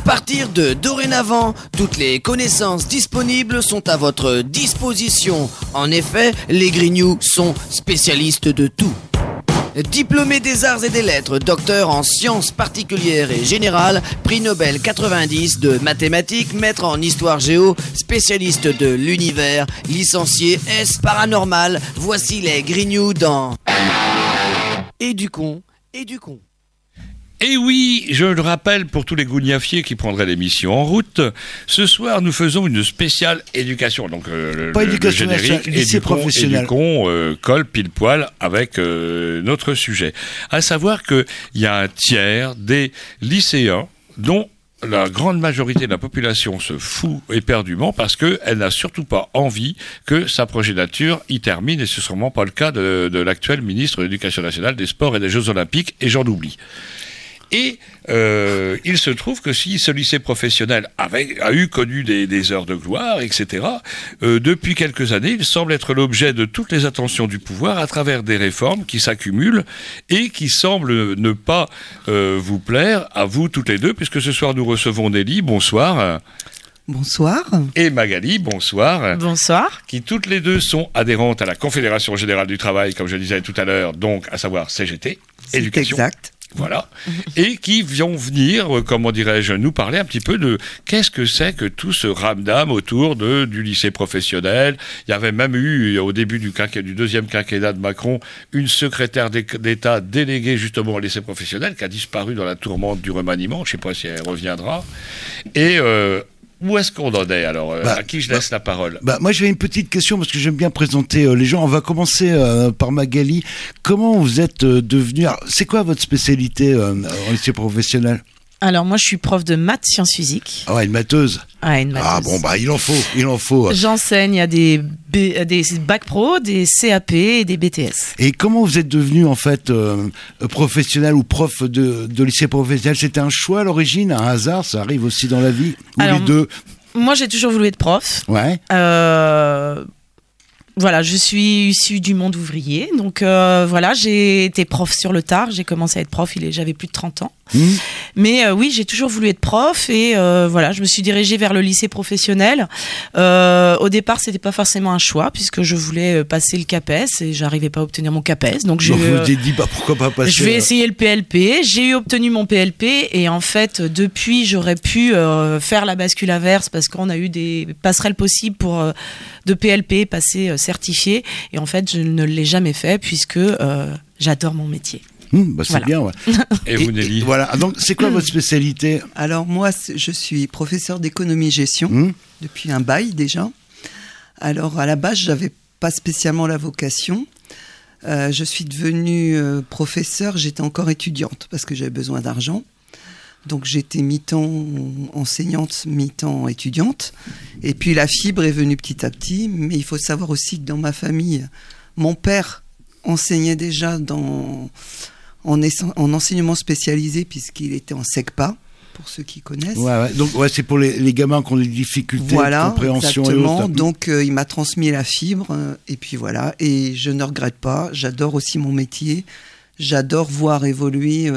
partir de dorénavant, toutes les connaissances disponibles sont à votre disposition. En effet, les Grignoux sont spécialistes de tout. Diplômé des arts et des lettres, docteur en sciences particulières et générales, prix Nobel 90 de mathématiques, maître en histoire géo, spécialiste de l'univers, licencié S paranormal, voici les Grignoux dans... Et du con. Et oui, je le rappelle pour tous les gougnafiers qui prendraient l'émission en route, ce soir nous faisons une spéciale éducation. Donc Pas le éducation générique lycée professionnel. Éducon colle pile poil avec notre sujet. À savoir qu'il y a un tiers des lycéens dont la grande majorité de la population se fout éperdument parce qu'elle n'a surtout pas envie que sa progéniture y termine, et ce n'est sûrement pas le cas de l'actuel ministre de l'Éducation nationale, des Sports et des Jeux Olympiques, et j'en oublie. Et il se trouve que si ce lycée professionnel a eu connu des heures de gloire, etc., depuis quelques années, il semble être l'objet de toutes les attentions du pouvoir à travers des réformes qui s'accumulent et qui semblent ne pas vous plaire, à vous toutes les deux, puisque ce soir nous recevons Nelly, bonsoir. Bonsoir. Et Magali, bonsoir. Bonsoir. Qui toutes les deux sont adhérentes à la Confédération Générale du Travail, comme je le disais tout à l'heure, donc à savoir CGT, C'est éducation. exact. Voilà. Et qui vont venir, comment dirais-je, nous parler un petit peu de qu'est-ce que c'est que tout ce ramdam autour du lycée professionnel. Il y avait même eu, au début du deuxième quinquennat de Macron, une secrétaire d'État déléguée justement au lycée professionnel qui a disparu dans la tourmente du remaniement. Je ne sais pas si elle reviendra. Et où est-ce qu'on en est alors à qui je laisse la parole? Moi j'avais une petite question parce que j'aime bien présenter les gens. On va commencer par Magali. Comment vous êtes devenu... C'est quoi votre spécialité en lycée professionnel? Alors moi je suis prof de maths sciences physiques. Ah ouais, une matheuse. Ah, une matheuse. Ah bon, il en faut. J'enseigne à des bac pro, des CAP et des BTS. Et comment vous êtes devenu en fait professionnel ou prof de lycée professionnel? C'était un choix à l'origine, un hasard, ça arrive aussi dans la vie? Ou alors, les deux? Moi j'ai toujours voulu être prof. Ouais. Voilà, je suis issue du monde ouvrier, donc voilà, j'ai été prof sur le tard, j'ai commencé à être prof, j'avais plus de 30 ans. Mais oui, j'ai toujours voulu être prof et voilà, je me suis dirigée vers le lycée professionnel. Au départ, c'était pas forcément un choix puisque je voulais passer le CAPES et j'arrivais pas à obtenir mon CAPES. Donc je vous ai dit pourquoi pas passer. Je vais essayer le PLP. J'ai obtenu mon PLP et en fait, depuis, j'aurais pu faire la bascule inverse parce qu'on a eu des passerelles possibles pour de PLP passer certifié et en fait, je ne l'ai jamais fait puisque j'adore mon métier. C'est voilà. Bien, ouais. Et vous, Nelly? Voilà. Donc, c'est quoi votre spécialité? Alors, moi, je suis professeur d'économie-gestion depuis un bail déjà. Alors, à la base, je n'avais pas spécialement la vocation. Je suis devenue professeur, j'étais encore étudiante parce que j'avais besoin d'argent. Donc, j'étais mi-temps enseignante, mi-temps étudiante. Et puis, la fibre est venue petit à petit. Mais il faut savoir aussi que dans ma famille, mon père enseignait déjà en enseignement spécialisé puisqu'il était en SECPA, pour ceux qui connaissent. Ouais. Donc c'est pour les gamins qui ont des difficultés de compréhension. Exactement. Et autres. Donc il m'a transmis la fibre et puis voilà. Et je ne regrette pas. J'adore aussi mon métier. J'adore voir évoluer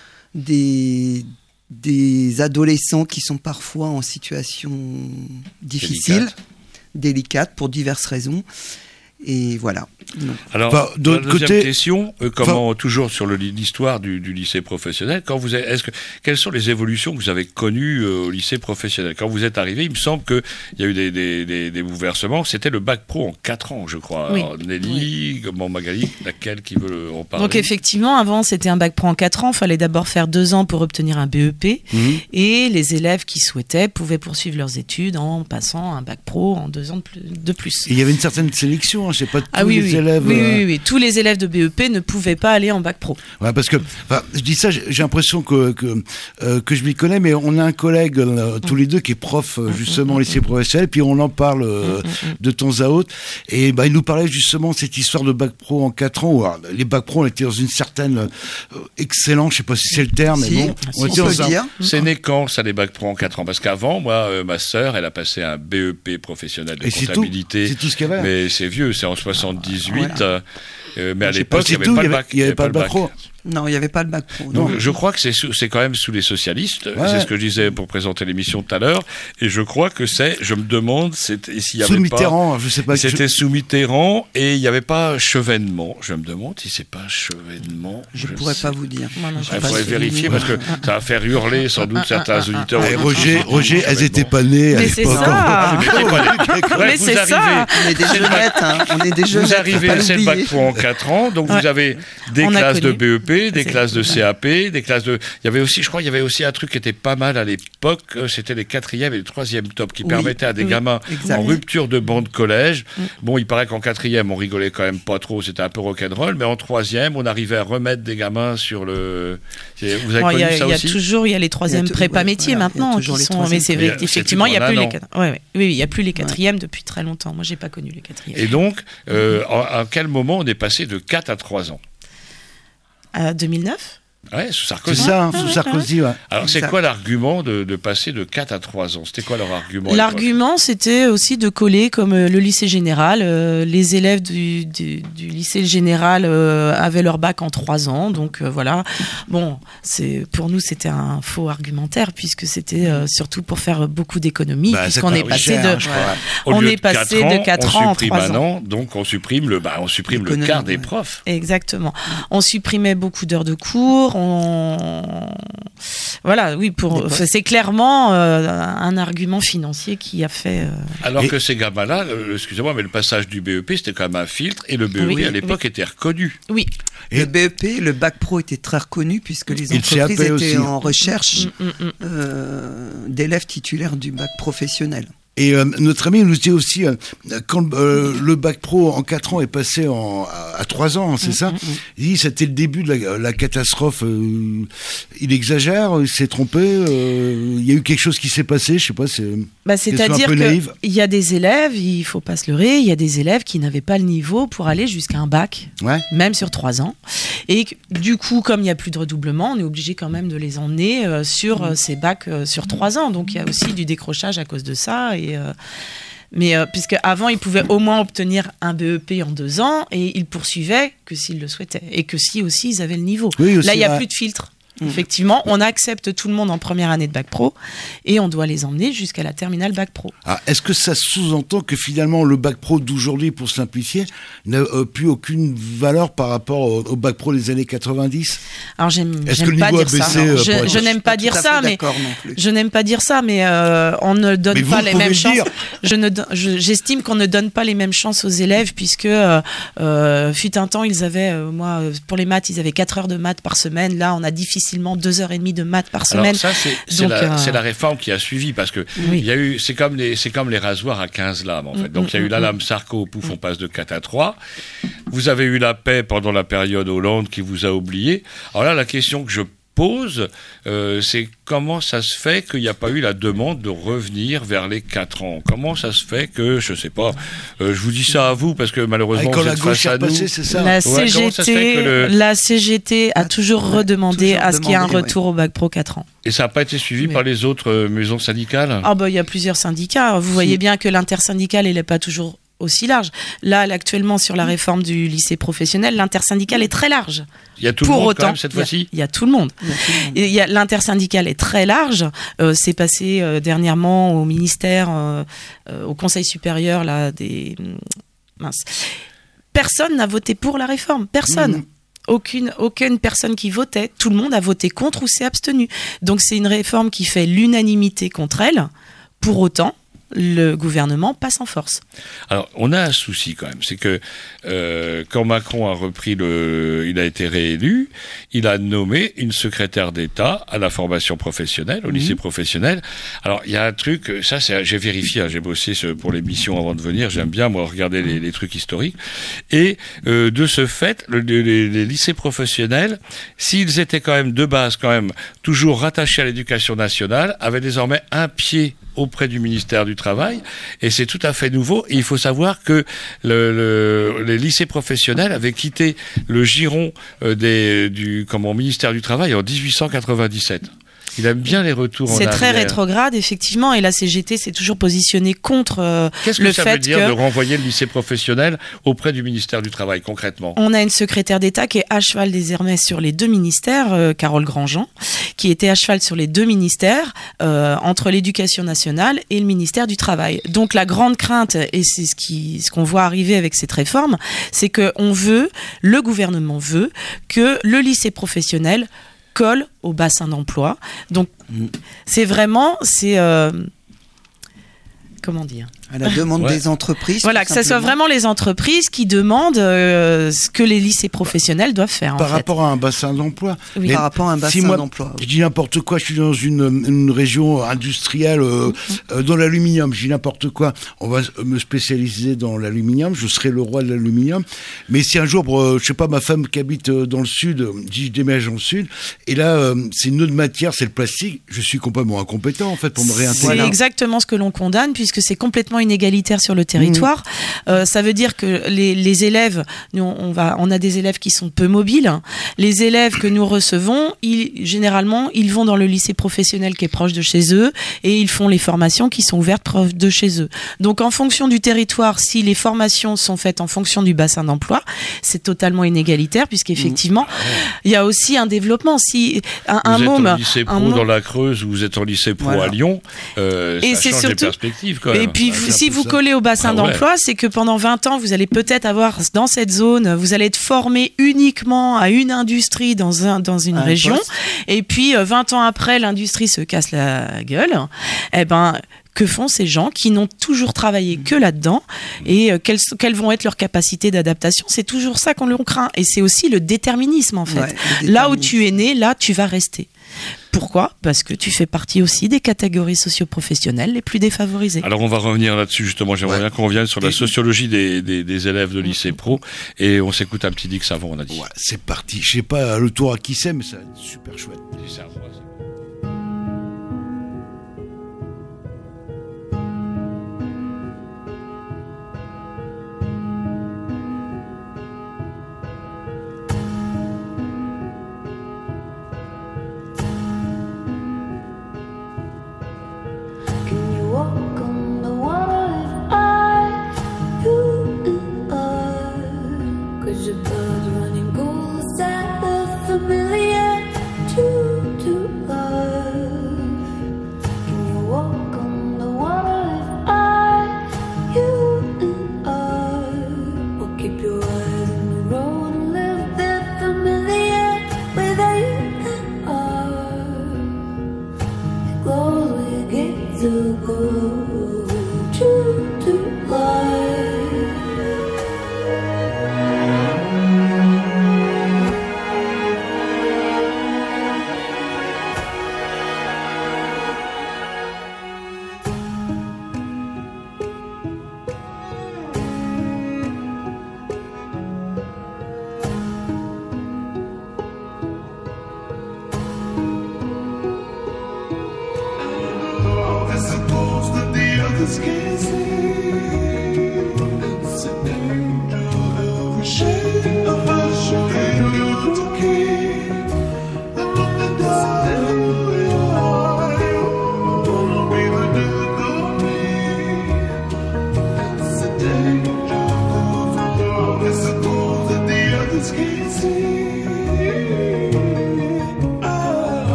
des adolescents qui sont parfois en situation difficile, délicate pour diverses raisons. Et voilà. Alors, deuxième question, toujours sur l'histoire du lycée professionnel, quelles sont les évolutions que vous avez connues au lycée professionnel? Quand vous êtes arrivé, il me semble qu'il y a eu des bouleversements. C'était le bac pro en 4 ans, je crois. Oui. Alors, Nelly, Magali, laquelle qui veut en parler? Donc effectivement, avant, c'était un bac pro en 4 ans. Il fallait d'abord faire 2 ans pour obtenir un BEP. Et les élèves qui souhaitaient pouvaient poursuivre leurs études en passant un bac pro en 2 ans de plus. Et il y avait une certaine sélection, je ne sais pas, tous les élèves... Oui. Tous les élèves de BEP ne pouvaient pas aller en bac pro. Ouais, parce que, je dis ça, j'ai l'impression que je m'y connais, mais on a un collègue, tous les deux, qui est prof, justement, au lycée professionnel, puis on en parle de temps à autre. Et il nous parlait justement de cette histoire de bac pro en 4 ans, où les bacs pro, on était dans une certaine excellence, je ne sais pas si c'est le terme, mais bon, on était dans un... C'est né quand, ça, les bacs pro en 4 ans? Parce qu'avant, moi, ma sœur, elle a passé un BEP professionnel de comptabilité. C'est tout ce qu'il y avait. Mais c'est vieux, c'est en 78. Voilà. Mais à l'époque, il n'y avait pas le bac. Il n'y avait pas le bac pro. Non, il n'y avait pas le bac pro. Donc, non. je crois que c'est quand même sous les socialistes. Ouais. C'est ce que je disais pour présenter l'émission tout à l'heure. Et je crois que je me demande s'il y avait sous Mitterrand, je sais pas. C'était sous Mitterrand et il n'y avait pas Chevènement. Je me demande si c'est pas Chevènement. Je ne pourrais pas vous dire. Il faudrait vérifier parce que ça va faire hurler sans doute certains auditeurs. Roger, elles étaient pas nées à Mais c'est l'époque. ça. Mais c'est ça. On est des jeunettes, hein. On est des jeunettes. Vous arrivez, c'est le bac pro en 4 ans, donc vous avez des classes de BEP, des classes de CAP, des classes de... Il y avait aussi, je crois, il y avait aussi un truc qui était pas mal à l'époque, c'était les 4e et les 3e top, qui permettaient à des gamins en rupture de banc de collège. Bon, il paraît qu'en 4e, on rigolait quand même pas trop, c'était un peu rock'n'roll, mais en 3e, on arrivait à remettre des gamins sur le... Vous avez connu ça aussi ? Il y a les 3e prépa métiers maintenant, qui sont... Mais c'est effectivement, il n'y a plus les... Oui, il n'y a plus les 4e depuis très longtemps. Moi, j'ai pas connu les 4e. Et donc, à quel moment on est passé de 4 à 3 ans ? 2009 ? Ouais, sous Sarkozy. C'est ça, sous Sarkozy, ouais. Alors, c'est quoi l'argument de passer de 4 à 3 ans ? C'était quoi leur argument ? L'argument, c'était aussi de coller, comme le lycée général. Les élèves du lycée général avaient leur bac en 3 ans. Donc, voilà. Bon, pour nous, c'était un faux argumentaire, puisque c'était surtout pour faire beaucoup d'économies. Puisqu'on est passé de 4 ans en 3 ans. Donc, on supprime le quart des profs. Exactement. On supprimait beaucoup d'heures de cours. Voilà, oui, c'est clairement un argument financier qui a fait. Alors que ces gamins-là, excusez-moi, mais le passage du BEP, c'était quand même un filtre, et le BEP à l'époque était reconnu. Oui. Et le BEP, le bac pro était très reconnu puisque les entreprises étaient aussi en recherche d'élèves titulaires du bac professionnel. Et notre ami nous dit aussi, quand le bac pro en 4 ans est passé à 3 ans, c'est ça ? Il dit c'était le début de la catastrophe. Il exagère, il s'est trompé, il y a eu quelque chose qui s'est passé, je sais pas, c'est-à-dire qu'il y a des élèves, il faut pas se leurrer, il y a des élèves qui n'avaient pas le niveau pour aller jusqu'à un bac, même sur 3 ans. Et du coup, comme il n'y a plus de redoublement, on est obligé quand même de les emmener sur ces bacs sur 3 ans. Donc il y a aussi du décrochage à cause de ça. Mais puisque avant ils pouvaient au moins obtenir un BEP en 2 ans et ils poursuivaient que s'ils le souhaitaient et que si aussi ils avaient le niveau. Oui, aussi, là il n'y a plus de filtre. Effectivement, on accepte tout le monde en première année de bac pro et on doit les emmener jusqu'à la terminale bac pro. Ah, est-ce que ça sous-entend que finalement le bac pro d'aujourd'hui, pour simplifier, n'a plus aucune valeur par rapport au bac pro des années 90 ? Alors j'aime pas dire ça. Je n'aime pas dire ça, mais je n'aime pas dire ça, mais on ne donne pas les mêmes chances. J'estime qu'on ne donne pas les mêmes chances aux élèves puisque fut un temps ils avaient, moi pour les maths ils avaient 4 heures de maths par semaine. Là on a difficilement 2h30 de maths par semaine. Alors ça, c'est la réforme qui a suivi, parce que il y a eu, c'est comme les rasoirs à 15 lames, en fait. Donc, il y a eu la lame Sarko, pouf, on passe de 4 à 3. Vous avez eu la paix pendant la période Hollande qui vous a oublié. Alors là, la question que je pose, c'est comment ça se fait qu'il n'y a pas eu la demande de revenir vers les 4 ans ? Comment ça se fait que, je sais pas, je vous dis ça à vous parce que malheureusement vous êtes face à nous. C'est ça. La CGT a toujours redemandé à ce qu'il y ait un retour au bac pro 4 ans. Et ça n'a pas été suivi par les autres maisons syndicales ? Ah bah il y a plusieurs syndicats. Vous voyez bien que l'intersyndicale, il n'est pas toujours aussi large. Là, actuellement, sur la réforme du lycée professionnel, l'intersyndicale est très large. Il y a tout le monde quand même cette fois-ci ? Il y a tout le monde. L'intersyndicale est très large. C'est passé dernièrement au ministère, au Conseil supérieur là, des... Mince. Personne n'a voté pour la réforme. Personne. Aucune personne qui votait. Tout le monde a voté contre ou s'est abstenu. Donc c'est une réforme qui fait l'unanimité contre elle. Pour autant, le gouvernement passe en force. Alors, on a un souci quand même, c'est que quand Macron a repris il a été réélu, il a nommé une secrétaire d'État à la formation professionnelle, au lycée professionnel. Alors, il y a un truc, ça, j'ai vérifié, j'ai bossé pour l'émission avant de venir, j'aime bien, moi, regarder les trucs historiques. Et de ce fait, les lycées professionnels, s'ils étaient quand même de base, quand même, toujours rattachés à l'éducation nationale, avaient désormais un pied auprès du ministère du Travail, et c'est tout à fait nouveau. Et il faut savoir que les lycées professionnels avaient quitté le giron du ministère du Travail en 1897. Il aime bien les retours en C'est arrière. très rétrograde, effectivement, et la CGT s'est toujours positionnée contre Qu'est-ce que le ça fait veut dire que de renvoyer le lycée professionnel auprès du ministère du Travail, concrètement? on a une secrétaire d'État qui est à cheval désormais sur les deux ministères, Carole Grandjean, qui était à cheval sur les deux ministères, entre l'Éducation nationale et le ministère du Travail. Donc la grande crainte, et c'est ce qu'on voit arriver avec cette réforme, c'est que le gouvernement veut que le lycée professionnel colle au bassin d'emploi. Donc c'est comment dire, à la demande des entreprises. Voilà, que ce soit vraiment les entreprises qui demandent ce que les lycées professionnels doivent faire. Par rapport à un bassin d'emploi. Oui. Par rapport à un bassin d'emploi. Je dis n'importe quoi, je suis dans une région industrielle dans l'aluminium, je dis n'importe quoi. On va me spécialiser dans l'aluminium, je serai le roi de l'aluminium. Mais si un jour, je sais pas, ma femme qui habite dans le sud, je déménage dans le sud, et là, c'est une autre matière, c'est le plastique, je suis complètement incompétent en fait pour me réintégrer. C'est exactement ce que l'on condamne, puisque c'est complètement inégalitaire sur le territoire. Ça veut dire que les élèves, on a des élèves qui sont peu mobiles. Les élèves que nous recevons, généralement, ils vont dans le lycée professionnel qui est proche de chez eux et ils font les formations qui sont ouvertes proche de chez eux. Donc, en fonction du territoire, si les formations sont faites en fonction du bassin d'emploi, c'est totalement inégalitaire, puisqu'effectivement, il y a aussi un développement. Si vous êtes en lycée pro dans la Creuse ou vous êtes en lycée pro à Lyon, et ça c'est change surtout, les perspectives quand même. Et puis, si vous collez au bassin d'emploi, c'est que pendant 20 ans, vous allez peut-être avoir dans cette zone, vous allez être formé uniquement à une industrie dans une région. Poste. Et puis, 20 ans après, l'industrie se casse la gueule. Eh ben, que font ces gens qui n'ont toujours travaillé que là-dedans et quelles vont être leurs capacités d'adaptation? C'est toujours ça qu'on craint. Et c'est aussi le déterminisme, en fait. Ouais, là où tu es né, là, tu vas rester. Pourquoi ? Parce que tu fais partie aussi des catégories socio-professionnelles les plus défavorisées. Alors on va revenir là-dessus justement, j'aimerais bien qu'on revienne sur la sociologie des élèves de lycée pro et on s'écoute un petit Dix avant, on a dit. Ouais, c'est parti, je sais pas le tour à qui c'est, mais ça va être super chouette. C'est ça,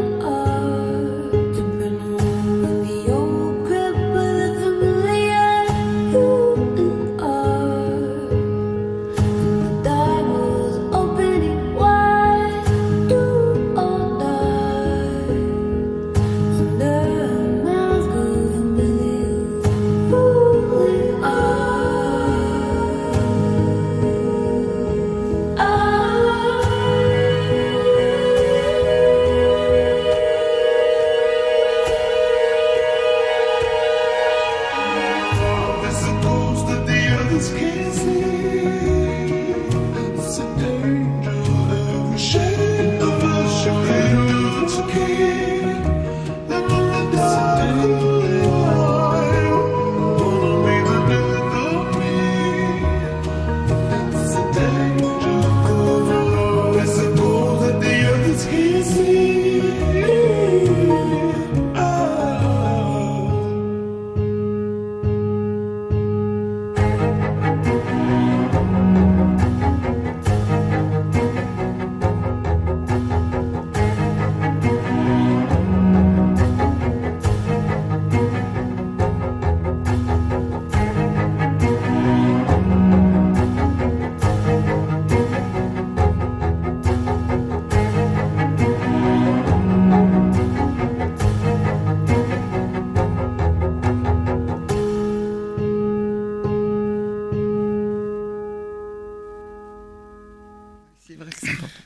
Familiar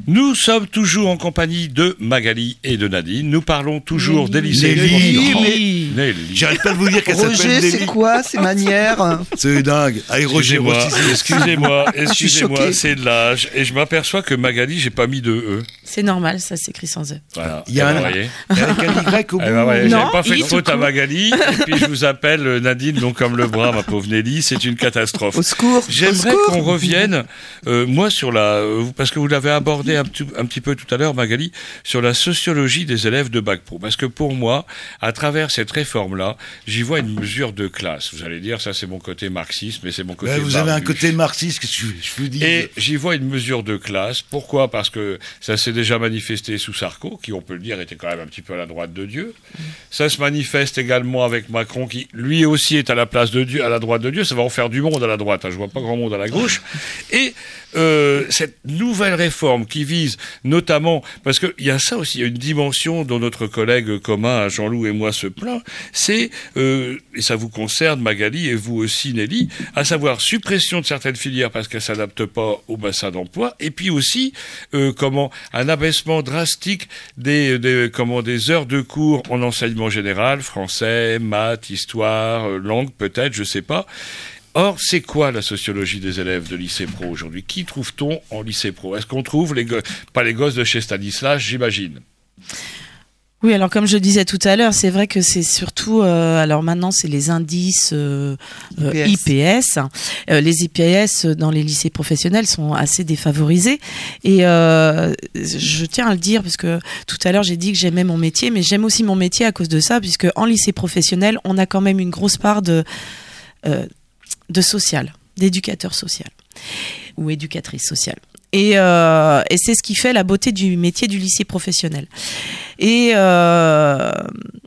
Nous sommes toujours en compagnie de Magali et de Nadine. Nous parlons toujours des lycées. Nelly. J'arrête pas de vous dire qu'elle s'appelle Roger, Nelly. c'est quoi ces manières? C'est dingue. Allez, Roger, Excusez-moi, suis choqué. c'est de l'âge. Et je m'aperçois que Magali, j'ai pas mis de E. C'est normal, ça s'écrit sans E. Voilà. Il y a avec un Y au bout. J'avais Non, pas fait de I, faute tout à court. Magali. Et puis je vous appelle Nadine, donc comme le bras, ma pauvre Nelly. C'est une catastrophe. Au secours. J'aimerais qu'on revienne, moi, sur parce que vous l'avez abordé un petit peu tout à l'heure, Magali, sur la sociologie des élèves de Bac Pro. Parce que pour moi, à travers cette réforme-là, j'y vois une mesure de classe. Vous allez dire, ça c'est mon côté marxiste, mais c'est mon côté Vous avez un barbu. côté marxiste, que je vous dis. Et j'y vois une mesure de classe. Pourquoi ? Parce que ça s'est déjà manifesté sous Sarko, qui, on peut le dire, était quand même un petit peu à la droite de Dieu. Ça se manifeste également avec Macron, qui lui aussi est à la place de Dieu, à la droite de Dieu. Ça va en faire du monde à la droite. Je vois pas grand monde à la gauche. Et cette nouvelle réforme qui vise notamment, parce qu'il y a ça aussi, il y a une dimension dont notre collègue commun, Jean-Loup et moi, se plaint, c'est, et ça vous concerne Magali et vous aussi Nelly, à savoir suppression de certaines filières parce qu'elles s'adaptent pas au bassin d'emploi, et puis aussi un abaissement drastique des heures de cours en enseignement général, français, maths, histoire, langue peut-être, je sais pas. Or, c'est quoi la sociologie des élèves de lycée pro aujourd'hui ? Qui trouve-t-on en lycée pro ? Est-ce qu'on trouve pas les gosses de chez Stanislas, j'imagine ? Oui, alors comme je disais tout à l'heure, c'est vrai que c'est surtout, alors maintenant c'est les indices IPS. Les IPS dans les lycées professionnels sont assez défavorisés. Et je tiens à le dire parce que tout à l'heure j'ai dit que j'aimais mon métier, mais j'aime aussi mon métier à cause de ça, puisque en lycée professionnel, on a quand même une grosse part de social, d'éducateur social ou éducatrice sociale. Et c'est ce qui fait la beauté du métier du lycée professionnel. Et là,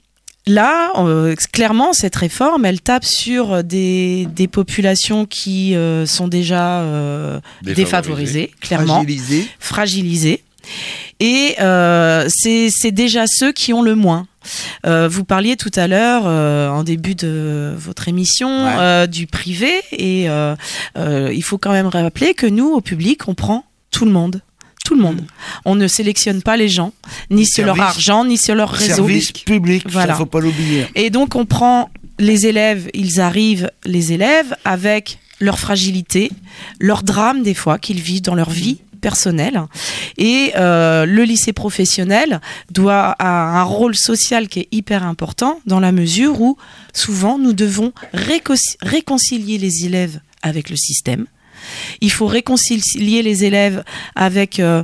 clairement, cette réforme, elle tape sur des populations qui sont déjà défavorisées, clairement, fragilisées. Et c'est déjà ceux qui ont le moins. Vous parliez tout à l'heure, en début de votre émission, du privé, et il faut quand même rappeler que nous, au public, on prend tout le monde. Tout le monde. On ne sélectionne pas les gens, ni sur leur argent, ni sur leur réseau. Service public, voilà. ça faut pas l'oublier. Et donc on prend les élèves, les élèves avec leur fragilité, leur drame des fois qu'ils vivent dans leur vie personnelle. Et le lycée professionnel a un rôle social qui est hyper important dans la mesure où souvent nous devons réconcilier les élèves avec le système. Il faut réconcilier les élèves avec la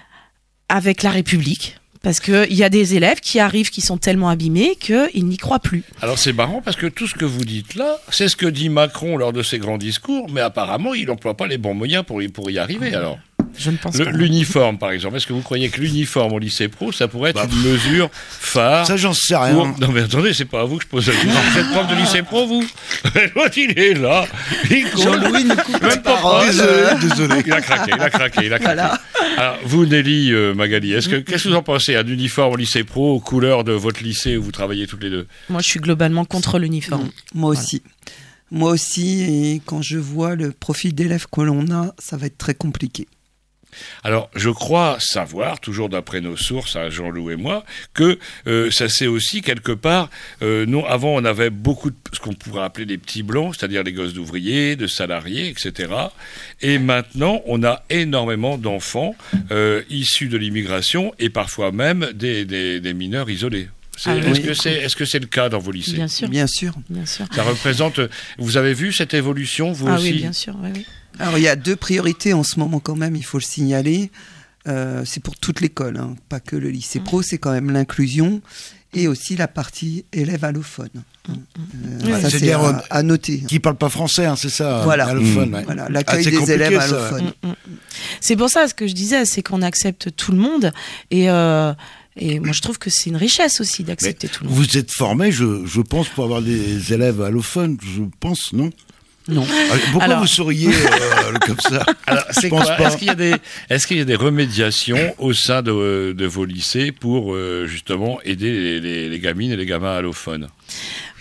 République. Parce qu'il y a des élèves qui arrivent, qui sont tellement abîmés qu'ils n'y croient plus. Alors c'est marrant parce que tout ce que vous dites là, c'est ce que dit Macron lors de ses grands discours, mais apparemment il n'emploie pas les bons moyens pour y arriver alors. Je ne pense pas. L'uniforme, par exemple. Est-ce que vous croyez que l'uniforme au lycée pro, ça pourrait être une mesure phare ? Ça, j'en sais rien. Non, mais attendez, c'est pas à vous que je pose la question. Vous êtes prof de lycée pro, vous ? Il est là. Jean-Louis ne coupe pas parole. Désolé. Il a craqué. Voilà. Alors, vous, Nelly, Magali, qu'est-ce que vous en pensez ? Un uniforme au lycée pro, aux couleurs de votre lycée où vous travaillez toutes les deux ? Moi, je suis globalement contre l'uniforme. Moi aussi. Moi aussi, et quand je vois le profil d'élèves que l'on a, ça va être très compliqué. Alors, je crois savoir, toujours d'après nos sources, Jean-Loup et moi, que ça c'est aussi quelque part... avant, on avait beaucoup de ce qu'on pourrait appeler des petits blancs, c'est-à-dire les gosses d'ouvriers, de salariés, etc. Et maintenant, on a énormément d'enfants issus de l'immigration et parfois même des mineurs isolés. Est-ce que c'est le cas dans vos lycées ? Bien sûr. Bien sûr. Ça représente... Vous avez vu cette évolution, vous aussi ? Oui, bien sûr. Oui. Alors, il y a deux priorités en ce moment quand même, il faut le signaler. C'est pour toute l'école, hein, pas que le lycée pro, c'est quand même l'inclusion et aussi la partie élèves allophones. Ça, c'est à noter. Qui ne parlent pas français, hein, c'est ça, voilà. allophone. Voilà, l'accueil des élèves allophones. C'est pour ça, ce que je disais, c'est qu'on accepte tout le monde et moi, je trouve que c'est une richesse aussi d'accepter tout le monde. Vous êtes formé, je pense, pour avoir des élèves allophones, je pense, non ? Non. Pourquoi vous souriez comme ça ? Alors, c'est quoi ? Est-ce qu'il y a des remédiations au sein de vos lycées pour justement aider les gamines et les gamins allophones ?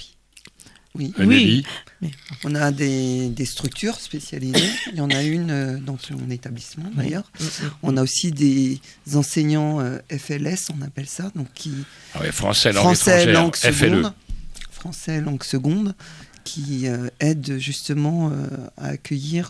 Oui. Nelly. On a des structures spécialisées. Il y en a une dans mon établissement d'ailleurs. On a aussi des enseignants FLS, on appelle ça, donc qui français langue seconde, FLE. Français langue seconde, qui aident justement à accueillir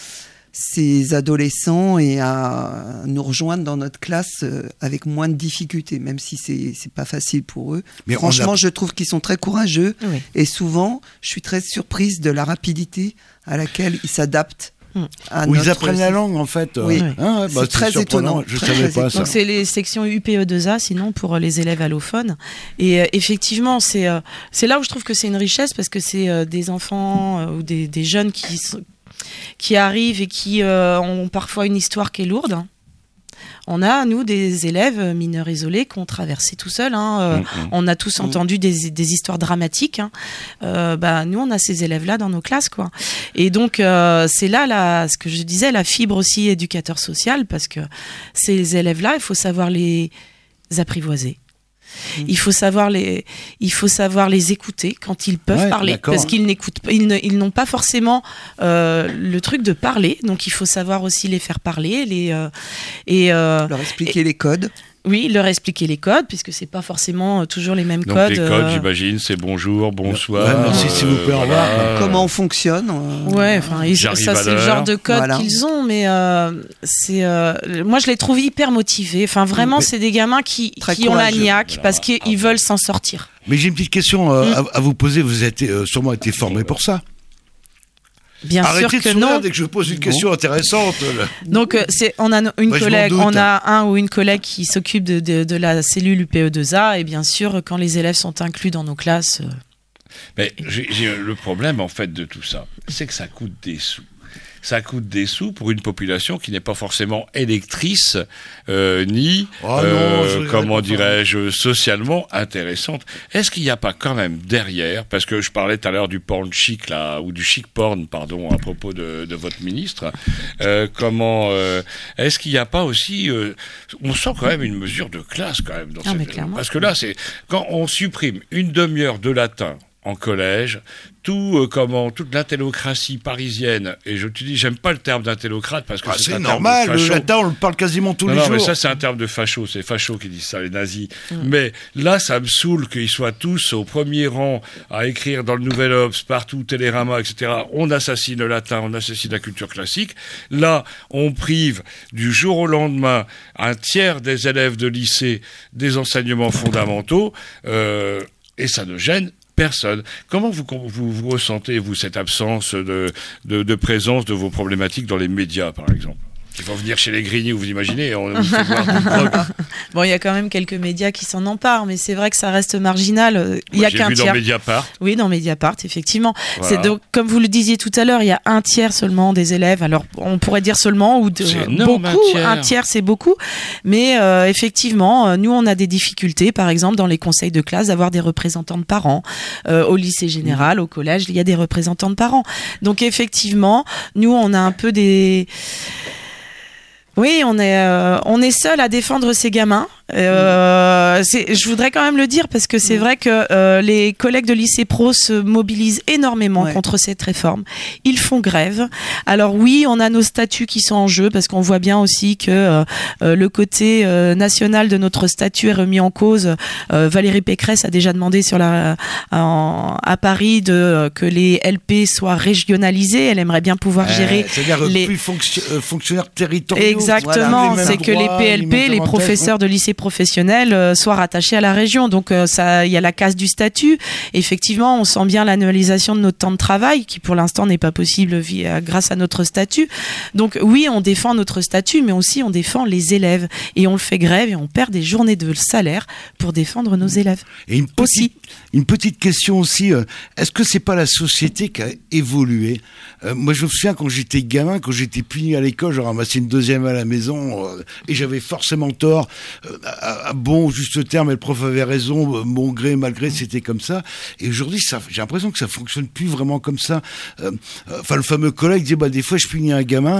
ces adolescents et à nous rejoindre dans notre classe avec moins de difficultés, même si c'est pas facile pour eux. Mais franchement, je trouve qu'ils sont très courageux et souvent, je suis très surprise de la rapidité à laquelle ils s'adaptent. Ils apprennent la langue en fait. Oui. C'est très étonnant. Je savais pas ça. Donc c'est les sections UPE2A sinon pour les élèves allophones. Et effectivement c'est là où je trouve que c'est une richesse parce que c'est des enfants ou des jeunes qui arrivent et qui ont parfois une histoire qui est lourde. On a, nous, des élèves mineurs isolés qui ont traversé tout seuls. On a tous entendu des histoires dramatiques. Nous, on a ces élèves-là dans nos classes, quoi. Et donc, c'est là, ce que je disais, la fibre aussi éducateur social, parce que ces élèves-là, il faut savoir les apprivoiser. Il faut savoir les écouter quand ils peuvent parler, parce qu'ils n'écoutent pas, ils n'ont pas forcément le truc de parler, donc il faut savoir aussi les faire parler, leur expliquer les codes. Oui, leur expliquer les codes, puisque c'est pas forcément toujours les mêmes donc codes. Les codes, j'imagine, c'est bonjour, bonsoir. Merci, s'il vous plaît, au revoir. Comment on fonctionne. Ça c'est le genre de code qu'ils ont, mais moi je les trouve hyper motivés. Enfin, vraiment, c'est des gamins qui ont la niaque parce qu'ils veulent s'en sortir. Mais j'ai une petite question à vous poser. Vous avez sûrement été formé pour ça. Bien Arrêtez sûr que de sourire non. Dès que je pose une question intéressante. Donc on a un ou une collègue qui s'occupe de la cellule UPE2A et bien sûr quand les élèves sont inclus dans nos classes. Mais le problème en fait de tout ça, c'est que ça coûte des sous. Ça coûte des sous pour une population qui n'est pas forcément électrice ni, comment dirais-je, socialement intéressante. Est-ce qu'il n'y a pas quand même derrière, parce que je parlais tout à l'heure du porn chic là, ou du chic porn, pardon, à propos de votre ministre, est-ce qu'il n'y a pas aussi, on sent quand même une mesure de classe quand même dans parce que là c'est quand on supprime une demi-heure de latin en collège, toute l'intellocratie parisienne, et je te dis, j'aime pas le terme d'intellocrate parce que c'est normal, le latin on le parle quasiment tous les jours. Non, mais ça c'est un terme de facho, c'est facho qui disent ça, les nazis. Mais là, ça me saoule qu'ils soient tous au premier rang à écrire dans le Nouvel Obs, partout, Télérama, etc. On assassine le latin, on assassine la culture classique. Là, on prive du jour au lendemain un tiers des élèves de lycée des enseignements fondamentaux, et ça ne gêne personne. Comment vous ressentez, vous, cette absence de présence de vos problématiques dans les médias, par exemple ? Ils vont venir chez les Grigny, vous imaginez, on vous fait voir du blog. Bon, il y a quand même quelques médias qui s'en emparent, mais c'est vrai que ça reste marginal. Il y a qu'un tiers. Dans Mediapart. Oui, dans Mediapart, effectivement. Voilà. C'est donc, comme vous le disiez tout à l'heure, il y a un tiers seulement des élèves. Alors, on pourrait dire seulement ou énorme, beaucoup. Un tiers, c'est beaucoup. Mais effectivement, nous, on a des difficultés, par exemple, dans les conseils de classe, d'avoir des représentants de parents. Au lycée général, au collège, il y a des représentants de parents. Donc, effectivement, nous, on a un peu des... Oui, on est seul à défendre ces gamins. Je voudrais quand même le dire parce que c'est vrai que les collègues de lycée pro se mobilisent énormément contre cette réforme. Ils font grève. Alors oui, on a nos statuts qui sont en jeu parce qu'on voit bien aussi que le côté national de notre statut est remis en cause. Valérie Pécresse a déjà demandé à Paris que les LP soient régionalisés. Elle aimerait bien pouvoir gérer les plus fonctionnaires territoriaux. Exactement, voilà, c'est que les PLP, les professeurs de lycée professionnels, soient rattachés à la région. Donc il y a la casse du statut. Effectivement, on sent bien l'annualisation de notre temps de travail, qui pour l'instant n'est pas possible grâce à notre statut. Donc oui, on défend notre statut, mais aussi on défend les élèves. Et on le fait grève et on perd des journées de salaire pour défendre nos élèves. Et une petite question aussi, est-ce que c'est pas la société qui a évolué ? Moi je me souviens quand j'étais gamin, quand j'étais puni à l'école, je ramassais une deuxième à la maison et j'avais forcément tort, à bon juste terme, et le prof avait raison, mon gré, malgré, c'était comme ça. Et aujourd'hui, j'ai l'impression que ça fonctionne plus vraiment comme ça. Le fameux collègue dit, des fois je punis un gamin,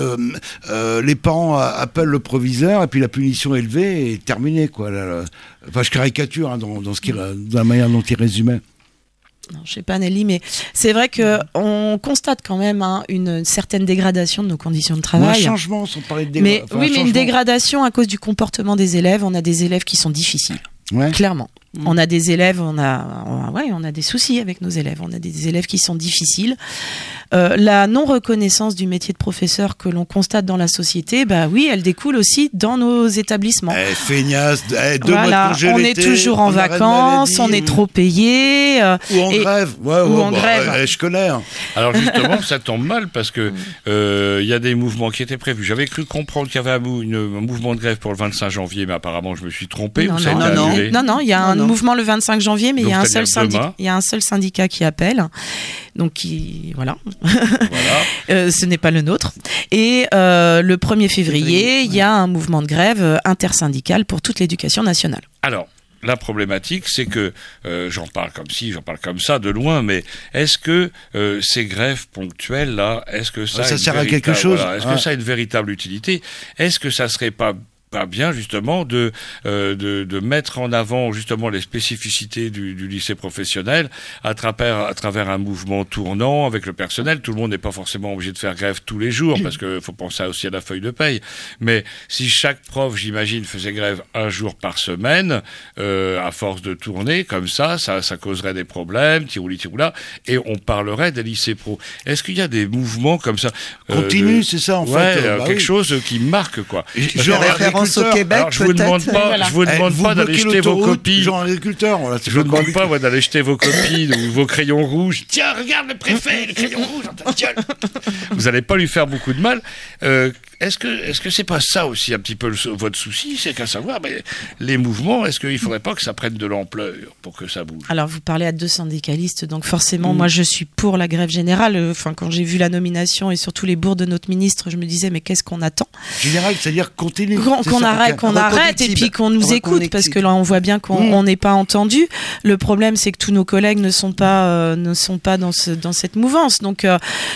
les parents appellent le proviseur et puis la punition est levée et terminée, quoi. Je caricature dans la manière dont il résumait. Non, je sais pas Nelly, mais c'est vrai que on constate quand même une certaine dégradation de nos conditions de travail. Un changement, sans parler de mais une dégradation à cause du comportement des élèves. On a des élèves qui sont difficiles, clairement. On a des élèves, on a des soucis avec nos élèves. On a des élèves qui sont difficiles. La non-reconnaissance du métier de professeur que l'on constate dans la société, elle découle aussi dans nos établissements. Feignasse, 2 mois de congé on l'été, est toujours en vacances, on est trop payé. Ou en grève. Ou en grève. Je connais. Alors justement, ça tombe mal parce que il y a des mouvements qui étaient prévus. J'avais cru comprendre qu'il y avait un mouvement de grève pour le 25 janvier, mais apparemment je me suis trompé. Non, il y a un mouvement le 25 janvier, mais il y a un seul syndicat qui appelle. Donc voilà. Ce n'est pas le nôtre. Et le 1er février, il y a un mouvement de grève intersyndical pour toute l'éducation nationale. Alors, la problématique, c'est que, j'en parle comme ça, de loin, mais est-ce que ces grèves ponctuelles, là, est-ce que ça sert à quelque chose Est-ce que ça a une véritable utilité? Est-ce que ça serait pas bien justement de mettre en avant justement les spécificités du lycée professionnel à travers un mouvement tournant avec le personnel. Tout le monde n'est pas forcément obligé de faire grève tous les jours parce que faut penser aussi à la feuille de paye. Mais si chaque prof, j'imagine, faisait grève un jour par semaine, à force de tourner comme ça causerait des problèmes, tirouli-tiroula, et on parlerait des lycées pro. Est-ce qu'il y a des mouvements comme ça continue, c'est ça en fait. Quelque chose qui marque quoi. Au Québec, alors, je vous demande pas d'aller jeter vos copies. Genre agriculteur, voilà, je vous demande pas d'aller jeter vos copies ou vos crayons rouges. Tiens, regarde le préfet, le crayon rouge dans ta gueule. Vous allez pas lui faire beaucoup de mal. Est-ce que c'est pas ça aussi un petit peu votre souci, c'est qu'à savoir, les mouvements, est-ce qu'il faudrait pas que ça prenne de l'ampleur pour que ça bouge? Alors vous parlez à 2 syndicalistes, donc forcément, moi je suis pour la grève générale. Enfin, quand j'ai vu la nomination et surtout les bourres de notre ministre, je me disais mais qu'est-ce qu'on attend? Général, c'est-à-dire continue. Qu'on arrête et puis qu'on nous écoute, parce que là on voit bien qu'on n'est pas entendu. Le problème c'est que tous nos collègues ne sont pas dans cette mouvance. Donc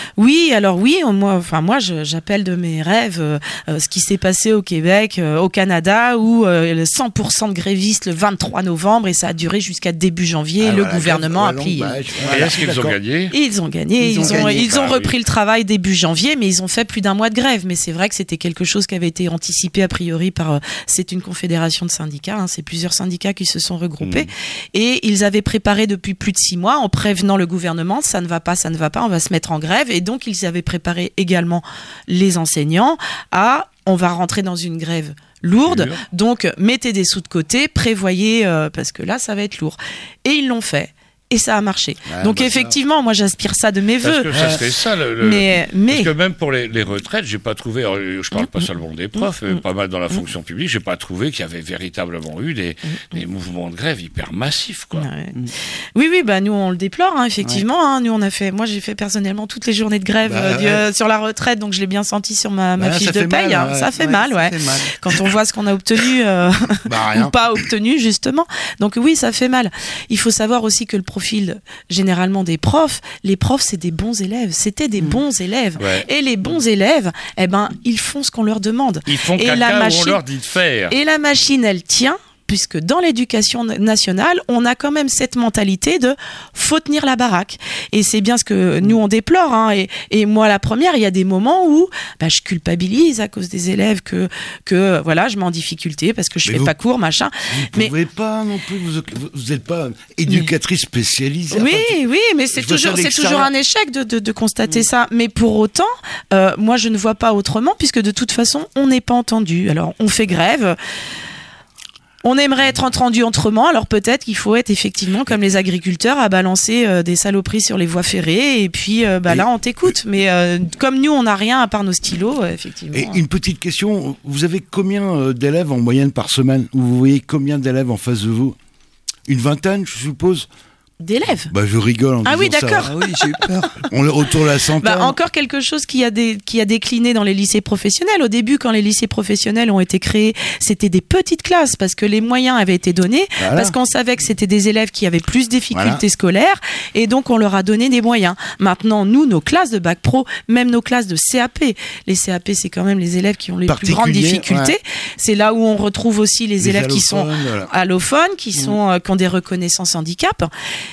moi j'appelle de mes rêves ce qui s'est passé au Québec, au Canada, où 100% de grévistes le 23 novembre et ça a duré jusqu'à début janvier. Le gouvernement a pris. Et est-ce qu'ils ont gagné? Ils ont gagné. Ils ont repris le travail début janvier, mais ils ont fait plus d'un mois de grève. Mais c'est vrai que c'était quelque chose qui avait été anticipé a priori par. C'est une confédération de syndicats. C'est plusieurs syndicats qui se sont regroupés et ils avaient préparé depuis plus de 6 mois en prévenant le gouvernement ça ne va pas, on va se mettre en grève. Et donc ils avaient préparé également les enseignants on va rentrer dans une grève lourde, donc mettez des sous de côté, prévoyez, parce que là ça va être lourd. Et ils l'ont fait. Et ça a marché. Donc effectivement, moi j'aspire ça de mes vœux. Parce que ça serait ça. Mais parce que même pour les retraites, j'ai pas trouvé. Je parle pas seulement des profs, mais pas mal dans la fonction publique. J'ai pas trouvé qu'il y avait véritablement eu des mouvements de grève hyper massifs, quoi. Oui, nous on le déplore, effectivement. Nous moi j'ai fait personnellement toutes les journées de grève sur la retraite, donc je l'ai bien senti sur ma fiche de paye. Ça fait mal, quand on voit ce qu'on a obtenu ou pas obtenu justement. Donc oui, ça fait mal. Il faut savoir aussi que le profil généralement des profs, les profs c'est des bons élèves, c'était des bons élèves et les bons élèves ils font ce qu'on leur demande, ils font caca où on leur dit de faire et la machine elle tient, puisque dans l'éducation nationale, on a quand même cette mentalité de faut tenir la baraque. Et c'est bien ce que nous on déplore. Et moi la première, il y a des moments où je culpabilise à cause des élèves que je mets en difficulté parce que je fais pas cours, machin. Vous pouvez pas non plus, vous n'êtes pas éducatrice spécialisée. Oui, mais c'est toujours un échec de constater ça. Mais pour autant, moi je ne vois pas autrement, puisque de toute façon, on n'est pas entendu. Alors on fait grève. On aimerait être entendu autrement, alors peut-être qu'il faut être effectivement comme les agriculteurs à balancer des saloperies sur les voies ferrées et puis là on t'écoute. Mais comme nous on n'a rien à part nos stylos, effectivement. Et une petite question, vous avez combien d'élèves en moyenne par semaine? Vous voyez combien d'élèves en face de vous? Une vingtaine, je suppose? D'élèves. Je rigole en disant oui, d'accord. ça. Ah oui, j'ai eu peur. On est autour de la centaine. Encore quelque chose qui a décliné dans les lycées professionnels. Au début, quand les lycées professionnels ont été créés, c'était des petites classes parce que les moyens avaient été donnés, parce qu'on savait que c'était des élèves qui avaient plus de difficultés scolaires et donc on leur a donné des moyens. Maintenant, nous, nos classes de bac pro, même nos classes de CAP, les CAP, c'est quand même les élèves qui ont les plus grandes difficultés. C'est là où on retrouve aussi les élèves qui sont allophones, qui ont des reconnaissances handicap.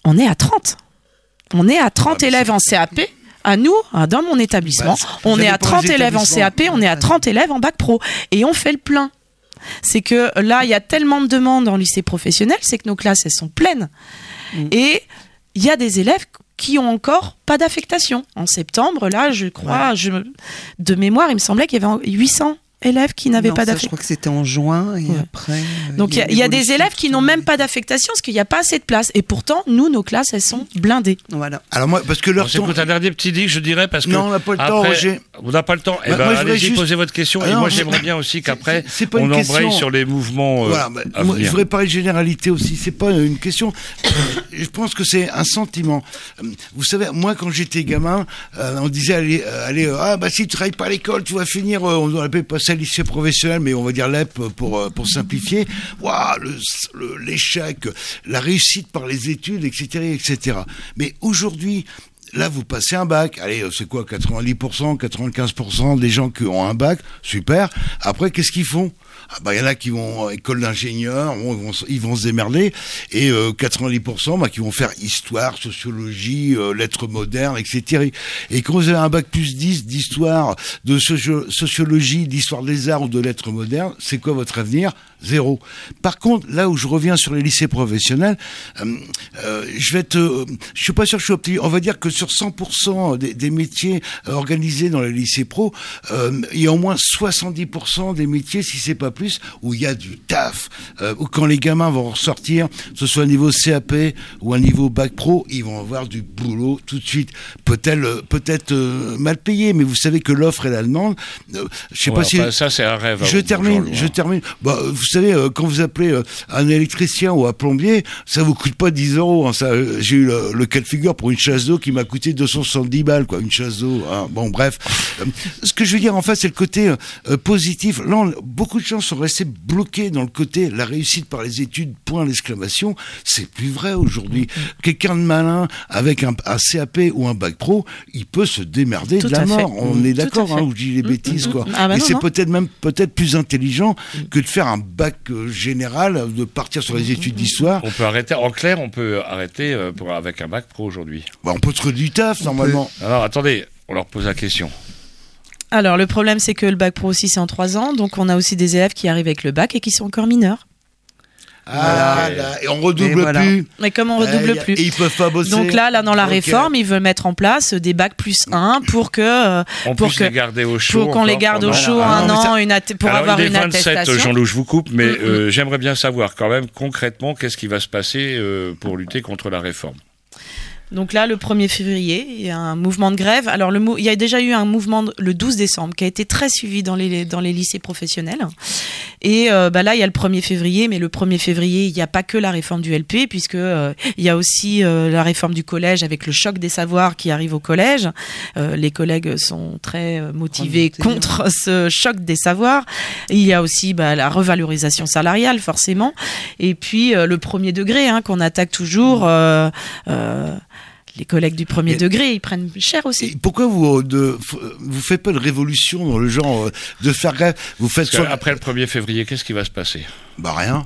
on est à 30. On est à 30 élèves en CAP. À nous, dans mon établissement, on est à 30 élèves en CAP, on est à 30 élèves en bac pro. Et on fait le plein. C'est que là, il y a tellement de demandes en lycée professionnel, c'est que nos classes, elles sont pleines. Et il y a des élèves qui ont encore pas d'affectation. En septembre, là, je crois, de mémoire, il me semblait qu'il y avait 800 élèves qui n'avaient pas d'affectation. Je crois que c'était en juin et après. Donc il y a des élèves qui n'ont même pas d'affectation parce qu'il n'y a pas assez de place. Et pourtant, nous, nos classes, elles sont blindées. Voilà. Alors moi, parce que leur temps... C'est un dernier petit dit, je dirais, parce que... Non, on n'a pas le temps, Roger. On n'a pas le temps. Eh ben, allez-y, posez votre question. Et moi, j'aimerais bien aussi qu'après, on embraye sur les mouvements à venir. Je voudrais parler de généralité aussi. C'est pas une question. Je pense que c'est un sentiment. Vous savez, moi, quand j'étais gamin, on disait, si tu travailles pas à l'école, tu vas finir, on appelait pas ça lycée professionnel, mais on va dire l'EP pour simplifier. Waouh, l'échec, la réussite par les études, etc., etc. Mais aujourd'hui, là, vous passez un bac. Allez, c'est quoi, 90%, 95% des gens qui ont un bac, super. Après, qu'est-ce qu'ils font? Il y en a qui vont à école d'ingénieur, ils vont se démerder, et 90% qui vont faire histoire, sociologie, lettres modernes, etc. Et quand vous avez un bac plus 10 d'histoire, de sociologie, d'histoire des arts ou de lettres modernes, c'est quoi votre avenir? Zéro. Par contre, là où je reviens sur les lycées professionnels, je suis pas sûr que je suis optimiste. On va dire que sur 100% des métiers organisés dans les lycées pro, il y a au moins 70% des métiers, si c'est pas plus, où il y a du taf. Où quand les gamins vont ressortir, que ce soit au niveau CAP ou à niveau bac pro, ils vont avoir du boulot tout de suite. Peut-être mal payé, mais vous savez que l'offre et la demande. Je sais pas si ça c'est un rêve. Je termine. Vous savez, quand vous appelez un électricien ou un plombier, ça vous coûte pas 10 €. Hein, j'ai eu le cas de figure pour une chasse d'eau qui m'a coûté 270 balles, quoi, une chasse d'eau. Hein. Bon, bref. Ce que je veux dire, en fait, c'est le côté positif. Là, beaucoup de gens sont restés bloqués dans le côté la réussite par les études, point d'exclamation. C'est plus vrai aujourd'hui. Quelqu'un de malin avec un CAP ou un bac pro, il peut se démerder de la mort. On est d'accord, hein, où je dis les bêtises, quoi. Et c'est peut-être plus intelligent que de faire un bac général, de partir sur les études d'histoire. On peut arrêter, en clair, avec un bac pro aujourd'hui. On peut trouver du taf, normalement. Alors, attendez, on leur pose la question. Alors, le problème, c'est que le bac pro aussi, c'est en 3 ans. Donc, on a aussi des élèves qui arrivent avec le bac et qui sont encore mineurs. Et on redouble plus. Mais comme on redouble plus. Et ils peuvent pas bosser. Donc là, dans la réforme, ils veulent mettre en place des bacs plus 1 pour que les garder au chaud. Pour qu'on les garde au chaud un an, pour avoir une attestation. 27, Jean-Loup, je vous coupe, mais j'aimerais bien savoir quand même concrètement qu'est-ce qui va se passer pour lutter contre la réforme. Donc là, le 1er février, il y a un mouvement de grève. Alors, il y a déjà eu un mouvement le 12 décembre qui a été très suivi dans les lycées professionnels. Et là, il y a le 1er février, mais le 1er février, il n'y a pas que la réforme du LP, puisque il y a aussi la réforme du collège avec le choc des savoirs qui arrive au collège. Les collègues sont très motivés contre ce choc des savoirs. Il y a aussi la revalorisation salariale, forcément. Et puis, le premier degré, qu'on attaque toujours... les collègues du premier degré, ils prennent cher aussi. Et pourquoi vous faites pas de révolution dans le genre de faire grève? Vous faites après le 1er février, qu'est-ce qui va se passer? Rien.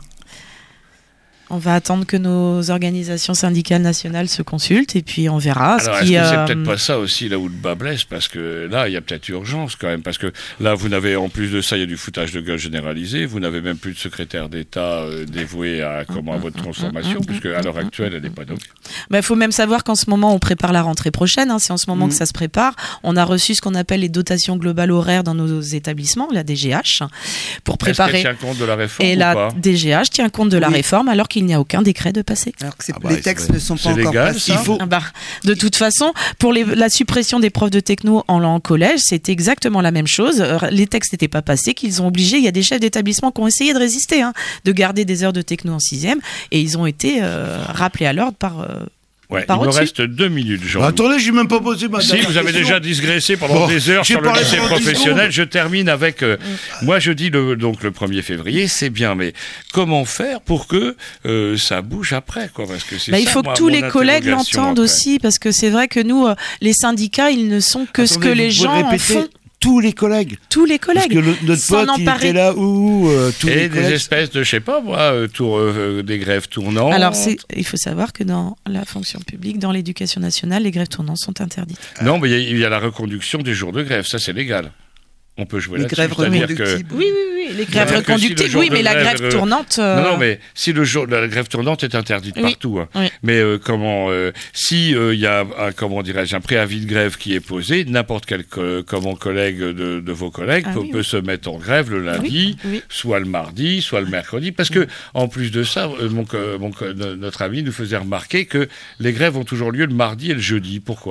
On va attendre que nos organisations syndicales nationales se consultent et puis on verra. Alors, est-ce que c'est peut-être pas ça aussi là où le bas blesse? Parce que là, il y a peut-être urgence quand même. Parce que là, vous n'avez, en plus de ça, il y a du foutage de gueule généralisé. Vous n'avez même plus de secrétaire d'État dévoué à votre transformation, puisque à l'heure actuelle, elle n'est pas donc. Il faut même savoir qu'en ce moment, on prépare la rentrée prochaine. C'est en ce moment que ça se prépare. On a reçu ce qu'on appelle les dotations globales horaires dans nos établissements, la DGH, pour préparer. Est-ce qu'elle tient compte de la réforme et ou la pas? DGH tient compte de la réforme alors qu'il n'y a aucun décret de passé. Alors que les textes ne sont pas encore légal, passés. De toute façon, pour la suppression des profs de techno en collège, c'était exactement la même chose. Les textes n'étaient pas passés, qu'ils ont obligé. Il y a des chefs d'établissement qui ont essayé de résister, de garder des heures de techno en 6e, et ils ont été rappelés à l'ordre par... il me reste 2 minutes, Jean. Attendez, j'ai même pas posé ma Si, vous avez déjà digressé pendant des heures sur le lycée professionnel. Je termine avec... moi, je dis le 1er février, c'est bien, mais comment faire pour que ça bouge après, quoi? Parce que il faut que tous les collègues l'entendent aussi, parce que c'est vrai que nous, les syndicats, ils ne sont que ce que les gens en font. tous les collègues. Tous les collègues. Parce que notre S'en pote, il emparer. était là où tous les Et collègues. des espèces de, je sais pas moi, des grèves tournantes. Alors, il faut savoir que dans la fonction publique, dans l'éducation nationale, les grèves tournantes sont interdites. Non, mais il y a la reconduction des jours de grève, ça c'est légal. On peut jouer Les là-dessus. grèves c'est-à-dire reconductibles. Oui, les grèves C'est-à-dire que reconductibles, si le jour oui, de mais la grève, grève tournante... Non, mais si la grève tournante est interdite Oui, partout. Hein. oui. Mais si il y a un préavis de grève qui est posé, n'importe quel collègue de vos collègues peut se mettre en grève le lundi, soit le mardi, soit le mercredi, parce que en plus de ça, notre ami nous faisait remarquer que les grèves ont toujours lieu le mardi et le jeudi. Pourquoi ?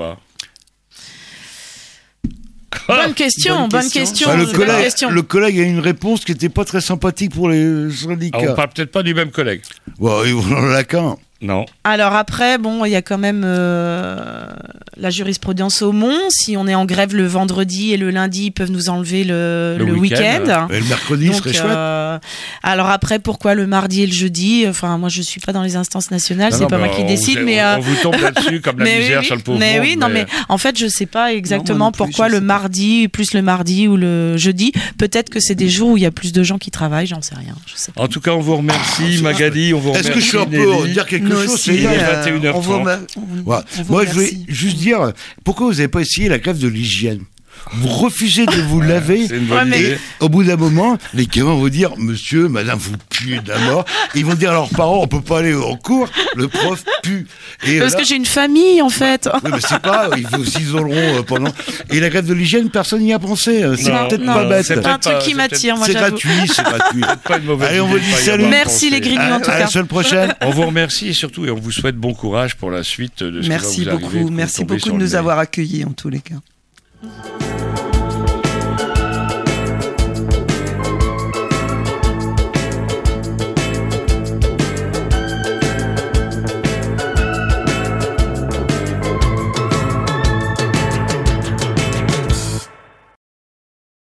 Bonne question. Bah, le collègue a une réponse qui n'était pas très sympathique pour les syndicats. On parle peut-être pas du même collègue. Ouais, ils vont la qu'un. Non. Alors après, il y a quand même la jurisprudence au Mont. Si on est en grève le vendredi et le lundi, ils peuvent nous enlever le week-end. Et le mercredi serait chouette. Alors après, pourquoi le mardi et le jeudi ? Enfin, moi, je suis pas dans les instances nationales, c'est pas moi qui décide. On vous tombe là-dessus comme la misère sur le pauvre monde. Mais en fait, je sais pas exactement pourquoi le mardi, plus le mardi ou le jeudi. Peut-être que c'est des jours où il y a plus de gens qui travaillent, j'en sais rien. Je sais pas. En tout cas, on vous remercie, Magali. On vous remercie. Est-ce que je suis un peu dire quelque chose, c'est 21h30. Moi, je voulais juste dire, pourquoi vous n'avez pas essayé la grève de l'hygiène ? Vous refusez de vous laver et au bout d'un moment, les gamins vont dire monsieur, madame, vous puez de la mort. Et ils vont dire à leurs parents, on peut pas aller en cours, le prof pue. Et parce que j'ai une famille en fait. Oui, mais c'est pas, ils s'isoleront pendant. Et la grève de l'hygiène, personne n'y a pensé. C'est peut-être pas bête. C'est pas un truc qui m'attire, moi j'avoue. C'est gratuit. Pas une mauvaise Allez, on vous dit salut. Merci les Grignoux en tout cas. À la semaine prochaine. On vous remercie et surtout, et on vous souhaite bon courage pour la suite de ce qui va vous arriver. Merci beaucoup de nous avoir accueillis en tous les cas.